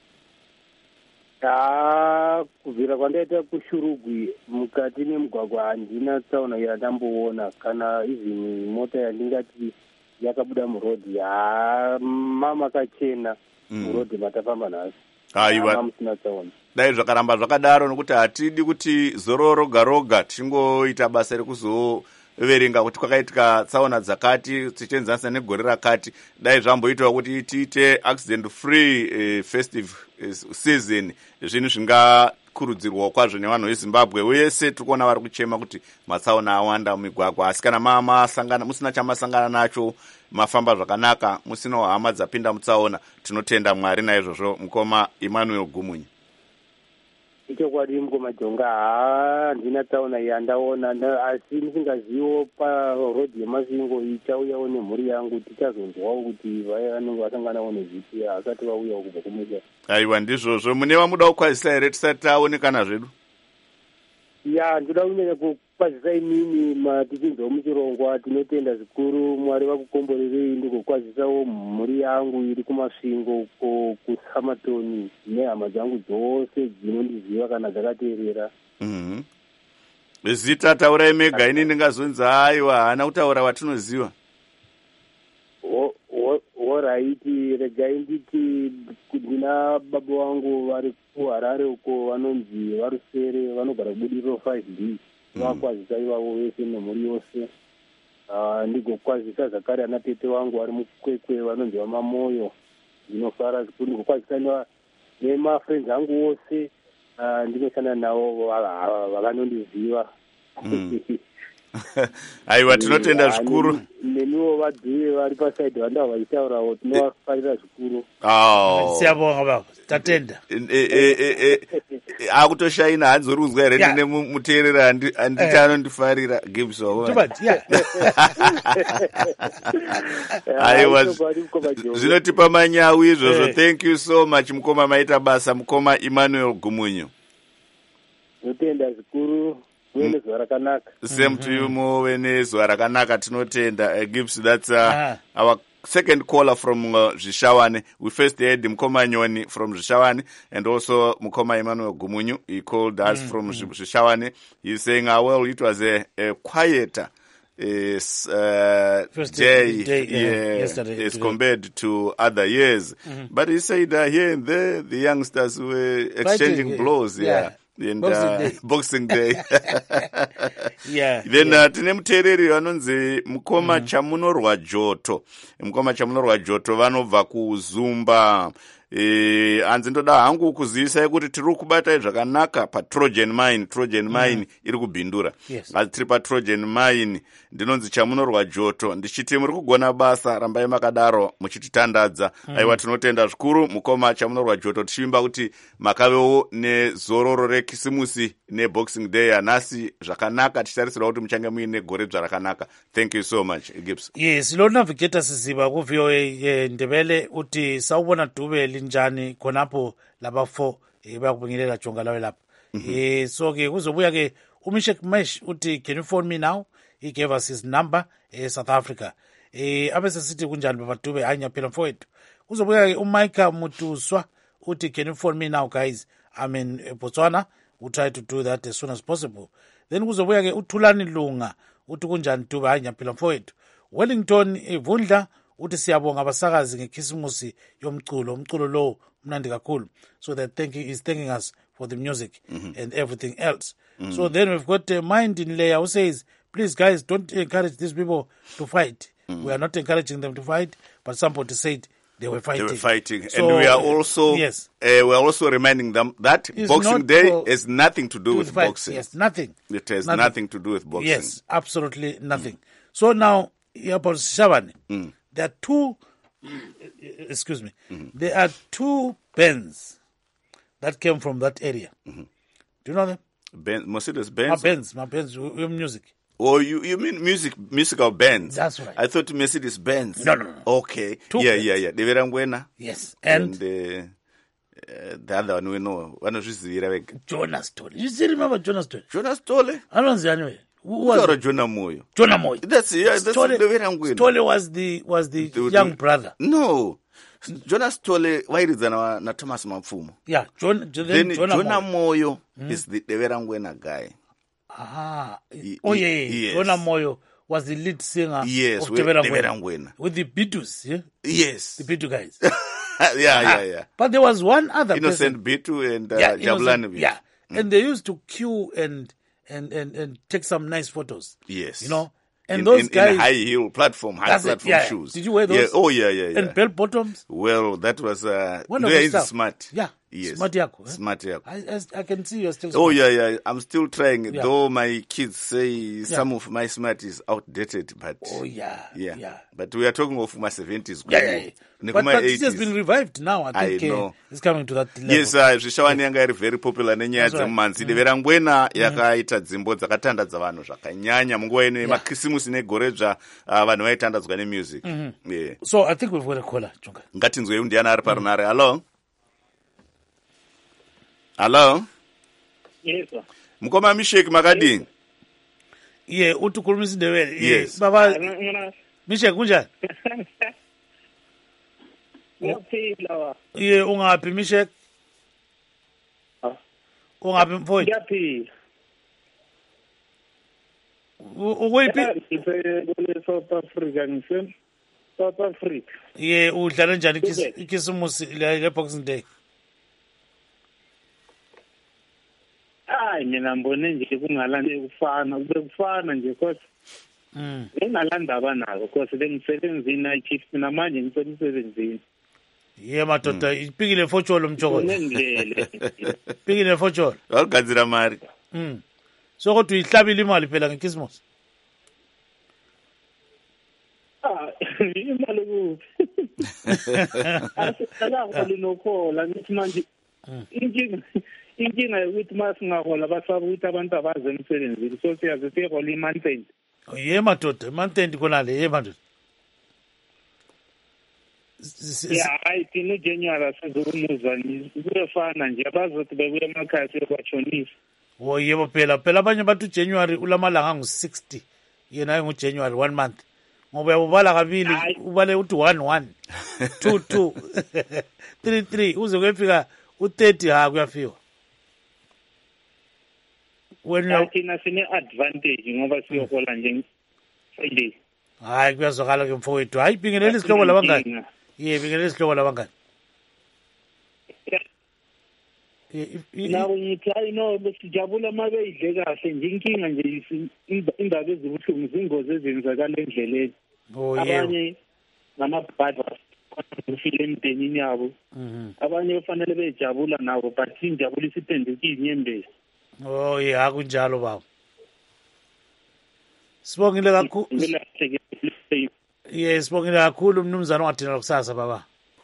Ah, kubvira kwandaita kushurugwi mukati memugwagwa handina tsaona yandamboona kana even mota yandingati yakabuda murodhi ha mamakachena murodhi matafamba nhasi. Aiwa, musina tsaona. Dai zvakaramba zvakadaro nokuti hatidi kuti zoro roga roga tichingoita basa rekuzoverenga kuti kwakaitika tsaona dzakati tichienzanisa negore rakati. Dai zvamboitawo kuti tiite accident free eh, festive eh, season, zvinhu zvinga kurudzirwawo kwazvo nevanhu vezimbabwe vese. Tiri kuona vari kuchema kuti matsaona awanda mumigwagwa, asi kana mamasangana musina chamasangana nacho, mafamba zvakanaka, musina hama dzapinda mutsaona, tinotenda Mwari. Naizvozvo mukoma Emmanuel Gumunyi. Ichokwadi mukoma Jonga, handina tsaona iyi andaona, asi musingazivo parodhi yeMasingo ichauyawo nemhuri yangu, tichazonzwawo kuti vaya vanenge vasanganawo nezvipi asati vauyawo kubva kumuda. Aiwa, ndizvozvo. Mune vamuda kukwazisa here tisati taonekana zvedu? Ya, ndoda kunyanya kukwazisa inini tichinzwa muchirongwa. Tinotenda zvikuru, Mwari vakukomborerei ndikukwazisawo mhuri yangu iri kuMasvingo uko kuSamatoni nehama dzangu dzose dzinondiziva kana dzakateerera. Mhm. Zita taurai mega, ini ndingazonzi aiwa haana kutaura watinoziva. Oraiti, regai nditi ndina baba wangu vari kuHarare uko vanonzi Varusere, vanogara kubudiriro five D. Vakwazisa ivavo vese nemhuri yose. Ndigokwazisa zvakare ana tete vangu vari muKwekwe vanonzi vaMamoyo. Ndinofara zvikuru ndigokwazisa nemafriends angu ose ndinoshanda navo vakanondiziva. Aiwa, tinotenda zvikuru. Neniwo vadhuye vari pasaidi vandava vachitaurawo, tinovafarira zvikuru. Siyabonga baba, tatenda. Akutoshaina hanzi uri kuzwa here ndine muteerera anditi anondifarira Gibbs waona. Aiwa, zvinotipa manyawi izvozvo. Thank you so much mukoma, maita basa mukoma Emmanuel Gumunyi. Tinotenda zvikuru. Same to you, muve nezuva rakanaka. Tinotenda. Gibbs, that's uh, our second caller from uh, Zvishawane. We first had Mukoma Nyoni from Zvishawane, and also Mukoma Emmanuel Gumunyi. He called us mm-hmm. from Zvishawane. He's saying, uh, well, it was a, a quieter is uh, day, day yeah, uh, yesterday as compared to other years. Mm-hmm. But he said uh, here and there, the youngsters were exchanging Fighting, blows. Yeah. yeah. And, Boxing uh, Day. Boxing Day. yeah. Then yeah. uh, tine muteereri vanonzi Mukoma mm. Chamunorwa Joto. Mukoma Chamunorwa Joto vanobva kuZumba. E, anzi ndoda hangu kuzivisai kuti tiri kubata zvakanaka pa Trojan Mine. Trojan Mine mm. iri kubhindura. Yes. Asi tiri pa Trojan Mine. Ndinonzi Chamunorwa Joto. Ndichiti muri kugona basa, rambai makadaro muchititandadza. Mm. Aiwa, tinotenda zvikuru Mukoma Chamunorwa Joto, tichivimba kuti makavewo nezororo rekisimusi neBoxing Day anasi zvakanaka, tichitarisira kuti muchange muine gore zvakanaka. Thank you so much, Gibbs. Yes, lo navigator siziva ku V O A Ndebele uthi sawubona Dube linjani khonapho laba four bayakubingelela jonga lawe lapha. Eh so ke kuzobuya ke uMishek Mesh uthi can you phone me now? He gave us his number eh South Africa. Eh abese sithi kunjani baba Dube anya phela mfowethu. Kuzobuya ke uMaika Mutuswa uthi can you phone me now guys? I'm in Botswana. We'll try to do that as soon as possible. Then kuzobuya ke uThulani Lunga uthi kunjani Dube anya phela mfowethu. Wellington Ivundla uthi siyabonga abasakazi ngekhisimusi yomculo. Umculo lo mnandi kakhulu. So they're thanking is thanking us for the music mm-hmm. and everything else. Mm-hmm. So then we've got a uh, Mind in Leia who says, please guys, don't encourage these people to fight. Mm-hmm. We are not encouraging them to fight, but somebody said they were fighting. They were fighting. So, and we are also yes. uh, we are also reminding them that it's Boxing Day for, has nothing to do with fight. boxing. Yes, nothing. It has nothing. nothing to do with boxing. Yes, absolutely nothing. Mm. So now, about Shavani, mm. there are two, excuse me, mm-hmm. there are two bands that came from that area. Mm-hmm. Do you know them? Ben, Mercedes Benz? My bands, my bands, music. Oh, you, you mean music, musical bands? That's right. I thought Mercedes Benz. No, no, no. Okay. Two yeah, bands. yeah, yeah. Devera Ngwena. Yes. And, and uh, uh, the other one we know. One of Jonas Tolle. You still remember Jonas Tolle? Jonas Tolle? I don't know anyway. Who was it? Jonah Moyo. Jonah Moyo. That's yeah. That's Tolle, Devera Ngwena. Tolle was the was the, the young the, brother. No. Jonas Tolle wairizana na Thomas Mapfumo. Yeah, John, John, then Jonah, Jonah Moyo mm. is the Devera Ngwena guy. Ah, he, oh yeah, yeah. Yes. Jonah Moyo was the lead singer yes, of Devera Ngwena. With the Bitus, yeah? Yes. The Bitu guys. yeah, yeah, yeah. But there was one other Innocent person. Bitu and uh, yeah, Jabulani. Yeah, mm. and they used to queue and, and, and, and take some nice photos. Yes. You know? And in, those in, guys... in high heel platform, high platform yeah. shoes. Did you wear those? Yeah. Oh, yeah, yeah, yeah. And bell bottoms? Well, that was... Uh, Wonderful is stuff. smart. Yeah. Yes. Smart yakho. Eh? Smart yakho. I, I, I can see you're still. Oh yeah, yeah. I'm still trying. Yeah. Though my kids say Yeah. some of my smart is outdated, but Oh yeah, yeah, yeah. But we are talking of my seventies. Yeah, yeah, yeah. But, but it has been revived now. I think I know. Uh, it's coming to that level. Yes, uh, zvishawani yanga iri very popular nenyaya That's right. dzemumanzide verangwena yakaita dzimbo dzakatandadza vanhu zvakanyanya munguva ino yemakirisimusi negoredzva uh, vanhu vaitandadzwa nemusic. Yeah. So I think we've got a caller, Chunga. Ngatinzwei ndiani ari parunare. Hello. Hello. Yes, sir. Mukoma Mishek makadini? Yeah, utukhulumisa indebele. Yes. Baba Mishek kunjani? Ngiyaphila. Yeah, ungaphi Mishek? Ungaphi mfowethu? Ngiyaphila. Ukuyiphi? Ngiphe South Africa ngise South Africa. Yeah, udlala njani ikisimusi le Boxing Day? Hayi mina mbone nje kungalande kufana kube kufana nje because Mm. engalandaba nako because bengisebenzini night shift namanje ngisemsebenzini. Yeah madoda ipikile fotsholo mjoko. Nendlele. Pikile fotsholo. Wakugadzira mari. Mm. So kodwa uyihlabile imali phela ngekisimusi. Ah, imali kuphi? Asalaho linokhola ngithi manje inkinga inkinga yokuthi masingahola basaba ukuthi abantu abaze emsebenzini so siyaze sihola imonth. Yeah madoda month khona le yeah madoda. Yeah, I think January sizokumuza kuyefana nje abazothi bebuye emakhaya siyobashonisa. Oh yebo phela phela abanye bathi January ulamalanga angu sixty yena ngu January one month. Ngoba uyabala kabili ubale uthi one one two two three three uze kuyefika u thirty ha kuyafika. Wena thina sine advantage ngoba siyohola nje Friday. hayi kuyazwakala ke mfowethu hayi bingelele isihlobo labangani. Yeah, bingelele isihlobo labangani. Nawo ngithi hayi no besijabula mabe idle kahle nje inkinga nje indaba ezibuhlungu zingozi ezenzakala endleleni. Oh yeah. Abanye namabhadla ufile emndenini yabo. Mhm. Abanye kufanele bejabula nabo but injabulo isiphenduka inyembezi. Oh yeah kunjalo baba. Sibongile kakhulu. Yes, sibongile kakhulu umnumzana ongadinela kusasa baba.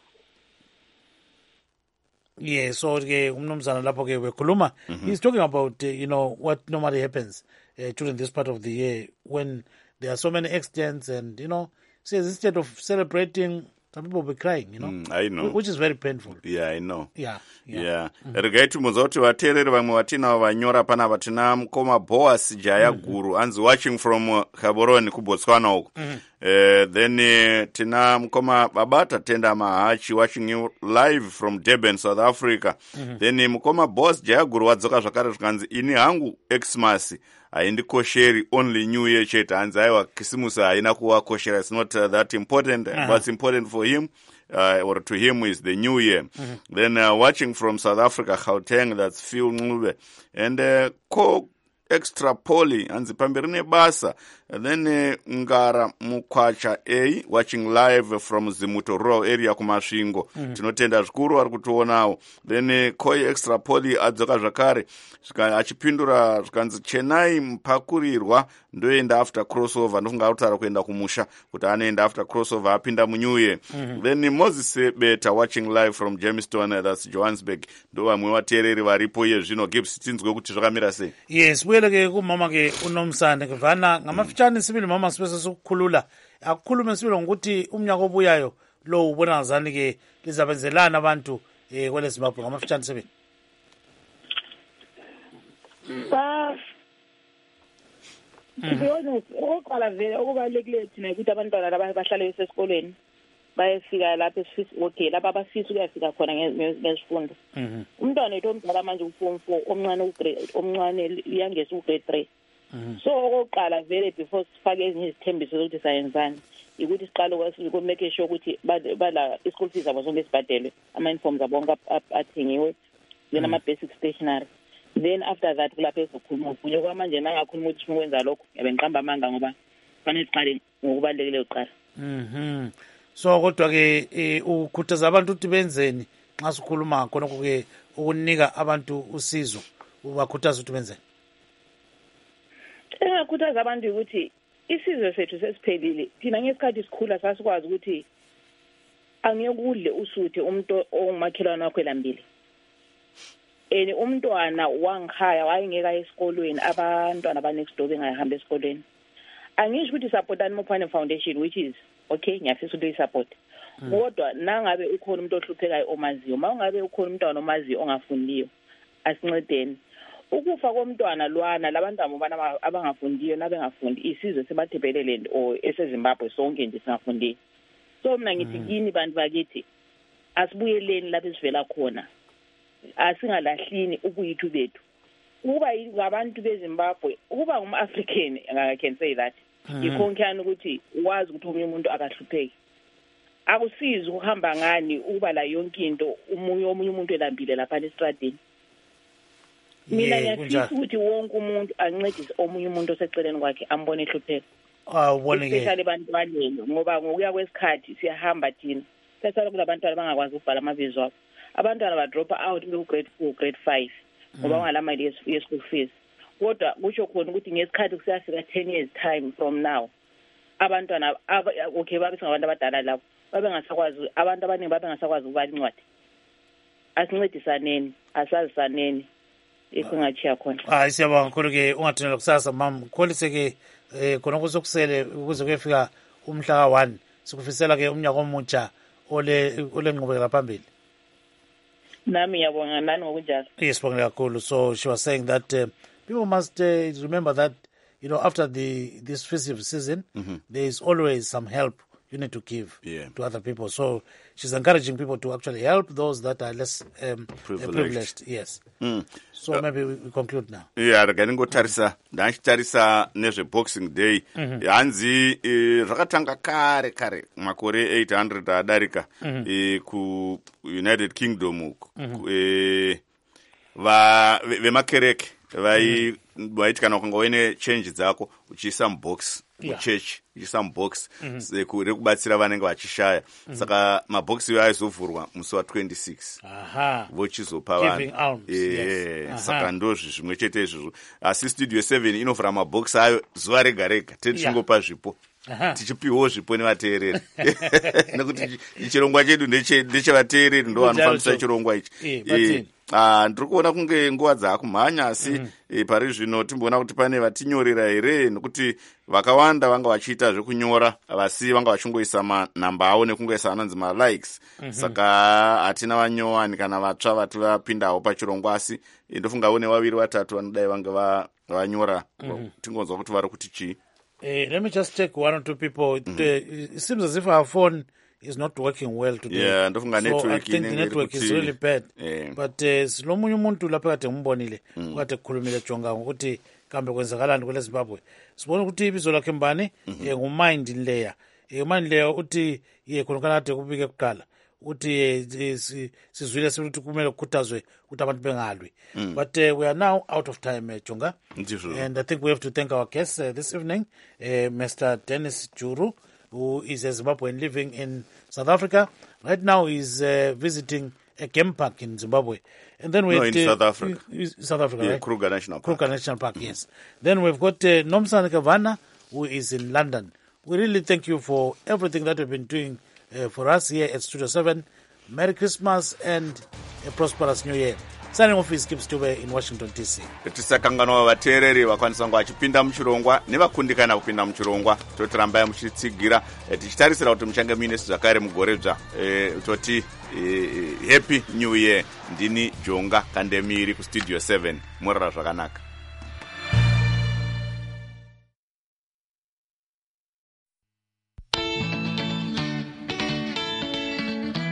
Yeah, so ke umnumzana lapho ke wekhuluma. He's talking about uh, you know what normally happens uh, during this part of the year when there are so many accidents and you know says instead of celebrating some people will be crying, you know. Mm, I know. Which is very painful. Yeah, I know. Yeah. Yeah. yeah. Mm-hmm. Regaitibvunza kuti vateereri vamwe vatinavo vanyora panapa tina mukoma Boas Jaya Guru mm-hmm. anzi watching from uh, Gaborone kuBotswana uko. Mm-hmm. Uh, then uh, tina mukoma Babata Tenda Mahachi watching you live from Durban, South Africa. Mm-hmm. Then uh, mukoma Boas Jaya Guru wadzoka zvakare zvikanzi ini hangu Xmas haindikosheri only New Year chete hanzi aiwa kisimusi haina kuvakoshera. It's not uh, that important. Uh-huh. What's important for him uh, or to him is the New Year. Mm-hmm. Then uh, watching from South Africa, Gauteng, that's Phil Ngube. And uh, Ko Extra Poli hanzi pamberi nebasa. And then uh, Ngara Mukwacha A watching live from Zimuto rural area kumasvingo. Mm-hmm. Tinotenda zvikuru ari kutionawo. Then uh, Koi Extra Poli adzoka zvakare achipindura zvikanzi Chennai mupakurirwa ndoenda after crossover ndofunga kutaura kuenda kumusha kuti anoenda after crossover apinda muNew Year. Mm-hmm. Then Moses Beta watching live from Jamestown, that's Johannesburg. Ndo vamwe vateereri varipo iye zvino Gibbs tinzwe kuti zvakamira sei. Yes, buyele ke kumama ke uNomsane kuvana ngamafitshane sibili mama sibese sokukhulula akukhulume sibili ngokuthi umnyaka obuyayo lo ubona ngazani ke lizabenzelana abantu eh kwele Zimbabwe ngamafitshane sibili. Ba to be honest, oqala vele okubalekile thina ukuthi abantwana laba bahlale besesikoleni bayefika lapha esifisa okay lapha abafisa ukuyafika khona ngezifundo. Umntwana ethu omdala manje uform four omncane ugrade omncane uyangesa ugrade three. So oqala vele before sifake ezinye izithembiso zokuthi sayenzani ukuthi siqale uku make sure ukuthi bala school fees abo zonke sibhadelwe ama uniforms abonke athengiwe then ama basic stationery. Then after that kulapho esokhuluma kunye kwamanje nangakhuluma ukuthi ngikwenza lokho yabe ngiqamba amanga ngoba fanele siqale ngokubalekile uqala. Mhm. So kodwa ke ukhuthaza abantu ukuthi benzeni nxa sikhuluma khonokho-ke ukunika abantu usizo ubakhuthaza ukuthi benzeni? Engakhuthaza abantu ukuthi isizwe sethu sesiphelile. Thina ngesikhathi sikhula sasikwazi ukuthi angiyekudle usuthe umuntu ongumakhelwane wakho elambile. Eni umntwana wangikhaya wayengeka esikolweni, abantwana ba next door bengahamba esikolweni. Angisho ukuthi supportani Mopane Foundation, which is okay, ngiyafisa ukuthi support. Kodwa nangabe ukhona umuntu ohluphekayo omaziyo, mawungabe ukhona umntwana omaziyo ongafundiyo, asincedeni. Ukufa komntwana lwana labantu abana abangafundiyo nabengafundi isizwe sebathebelele o eseZimbabwe sonke nje singafundi. So mina ngithi kini bantu bakithi asibuyeleni lapho esivela khona. Asingalahlini ubuyithu bethu. Kuba ngabantu beZimbabwe, kuba ngumAfrican, I can say that. Ikhonkana ukuthi wazi ukuthi umunye umuntu akahlupheki. Akusizi ukuhamba ngani uba la yonke into umunye omunye umuntu elambile lapha estradini. Mina ngiyafisa ukuthi wonke umuntu ancedise omunye umuntu oseceleni kwakhe ambone ehlupheka. Ah, ubone ke. Especially abantu balelo ngoba ngokuya kwesikhathi siyahamba thina. Sesala kulabantu abangakwazi ukubhala amabizo abo. Abantwana ba drop out ku grade four, grade five. Ngoba ungalamali ye-school fees. Kodwa kusho khona ukuthi ngesikhathi kusiyafika ten years time from now. Abantwana okay babe singabantu abadala lapho. Babe ngasakwazi abantu abaningi babe ngasakwazi ukubala incwadi. Asincedisaneni, asazisaneni. Ikungachiya khona. Ah, siyabonga kakhulu ke ungathonela kusasa mam. Kholise ke eh khona kuzokusele ukuze kuyefika umhla ka one. Sikufisela ke umnyaka omutsha ole ole ngqubekela phambili. Nami yabonga nani ngokunjalo. Yes, bonga kakhulu. So she was saying that uh, people must uh, remember that, you know, after the this festive season, mm-hmm. there is always some help you need to give yeah. to other people. So she's encouraging people to actually help those that are less um, privileged. privileged. Yes. Mm. So uh, maybe we, we conclude now. Yeah, regarding gotarisa, ndachitarisa nezve Boxing Day. Hanzi zvakatanga kare kare makore eight hundred adarika ku United Kingdom eh va vemakereke vai vaitikana kunga wene change dzako uchiisa mubox muchurch uchiisa mubox rekubatsira vanenge vachishaya saka mabox iwo aizovhurwa musi wa twenty-six aha vochizopa vanhu eh saka ndozvi zvimwe chete izvozvo asi studio seven inovhura mabox ayo zuva rega rega tichingopa zvipo tichipiwo zvipo nevateereri nekuti chirongwa chedu ndechevateereri ndo vanofambisa chirongwa ichi Ah, ndiri kuona kunge nguva dzaakumhanya asi mm. e, pari zvino timboona kuti pane vatinyorera here nekuti vakawanda vanga vachiita zvekunyora vasi vanga vachingoisa manhamba avo nekungoisa anonzi malikes mm-hmm. saka hatina vanyowani kana vatsva vati vapindawo pachirongwa asi e, ndofungawo nevaviri vatatu vanodai vange vanyora mm-hmm. tingonzwa kuti vari kuti chii. Uh, let me just take one or two people. Mm-hmm. uh, it seems as if our phone is not working well today. Yeah, so I think the network is really bad. Yeah. But silomunye umuntu lapha kade ngimbonile ukade kukhulumile Jonga ukuthi kambe kwenzakalani kwele Zimbabwe. Sibona ukuthi ibizo lakhe mbani nguMind Layer. Mind Layer uthi ye khona kade kubike kuqala. Uthi sizwile ukuthi kumele ukhuthazwe ukuthi abantu bengalwi. But uh, we are now out of time, uh, Jonga. And I think we have to thank our guests uh, this evening, uh, Mister Dennis Juru, who is a Zimbabwean living in South Africa. Right now he's uh, visiting a game park in Zimbabwe. And then we no, had, in uh, South Africa. South Africa, yeah, right? Kruger National Park. Kruger National Park, mm-hmm. yes. Then we've got uh, Nomsan Kavana, who is in London. We really thank you for everything that you've been doing uh, for us here at Studio seven. Merry Christmas and a prosperous New Year. Signing off is Kip Stube in Washington, D C. Tisakanganwa vateereri vakwanisa kunge vachipinda muchirongwa nevakundikana kupinda muchirongwa totirambai muchitsigira tichitarisira kuti muchange muine zvakare mugore dzva toti happy new year. Ndini Jonga Kandemiri kustudio seven. Morara zvakanaka.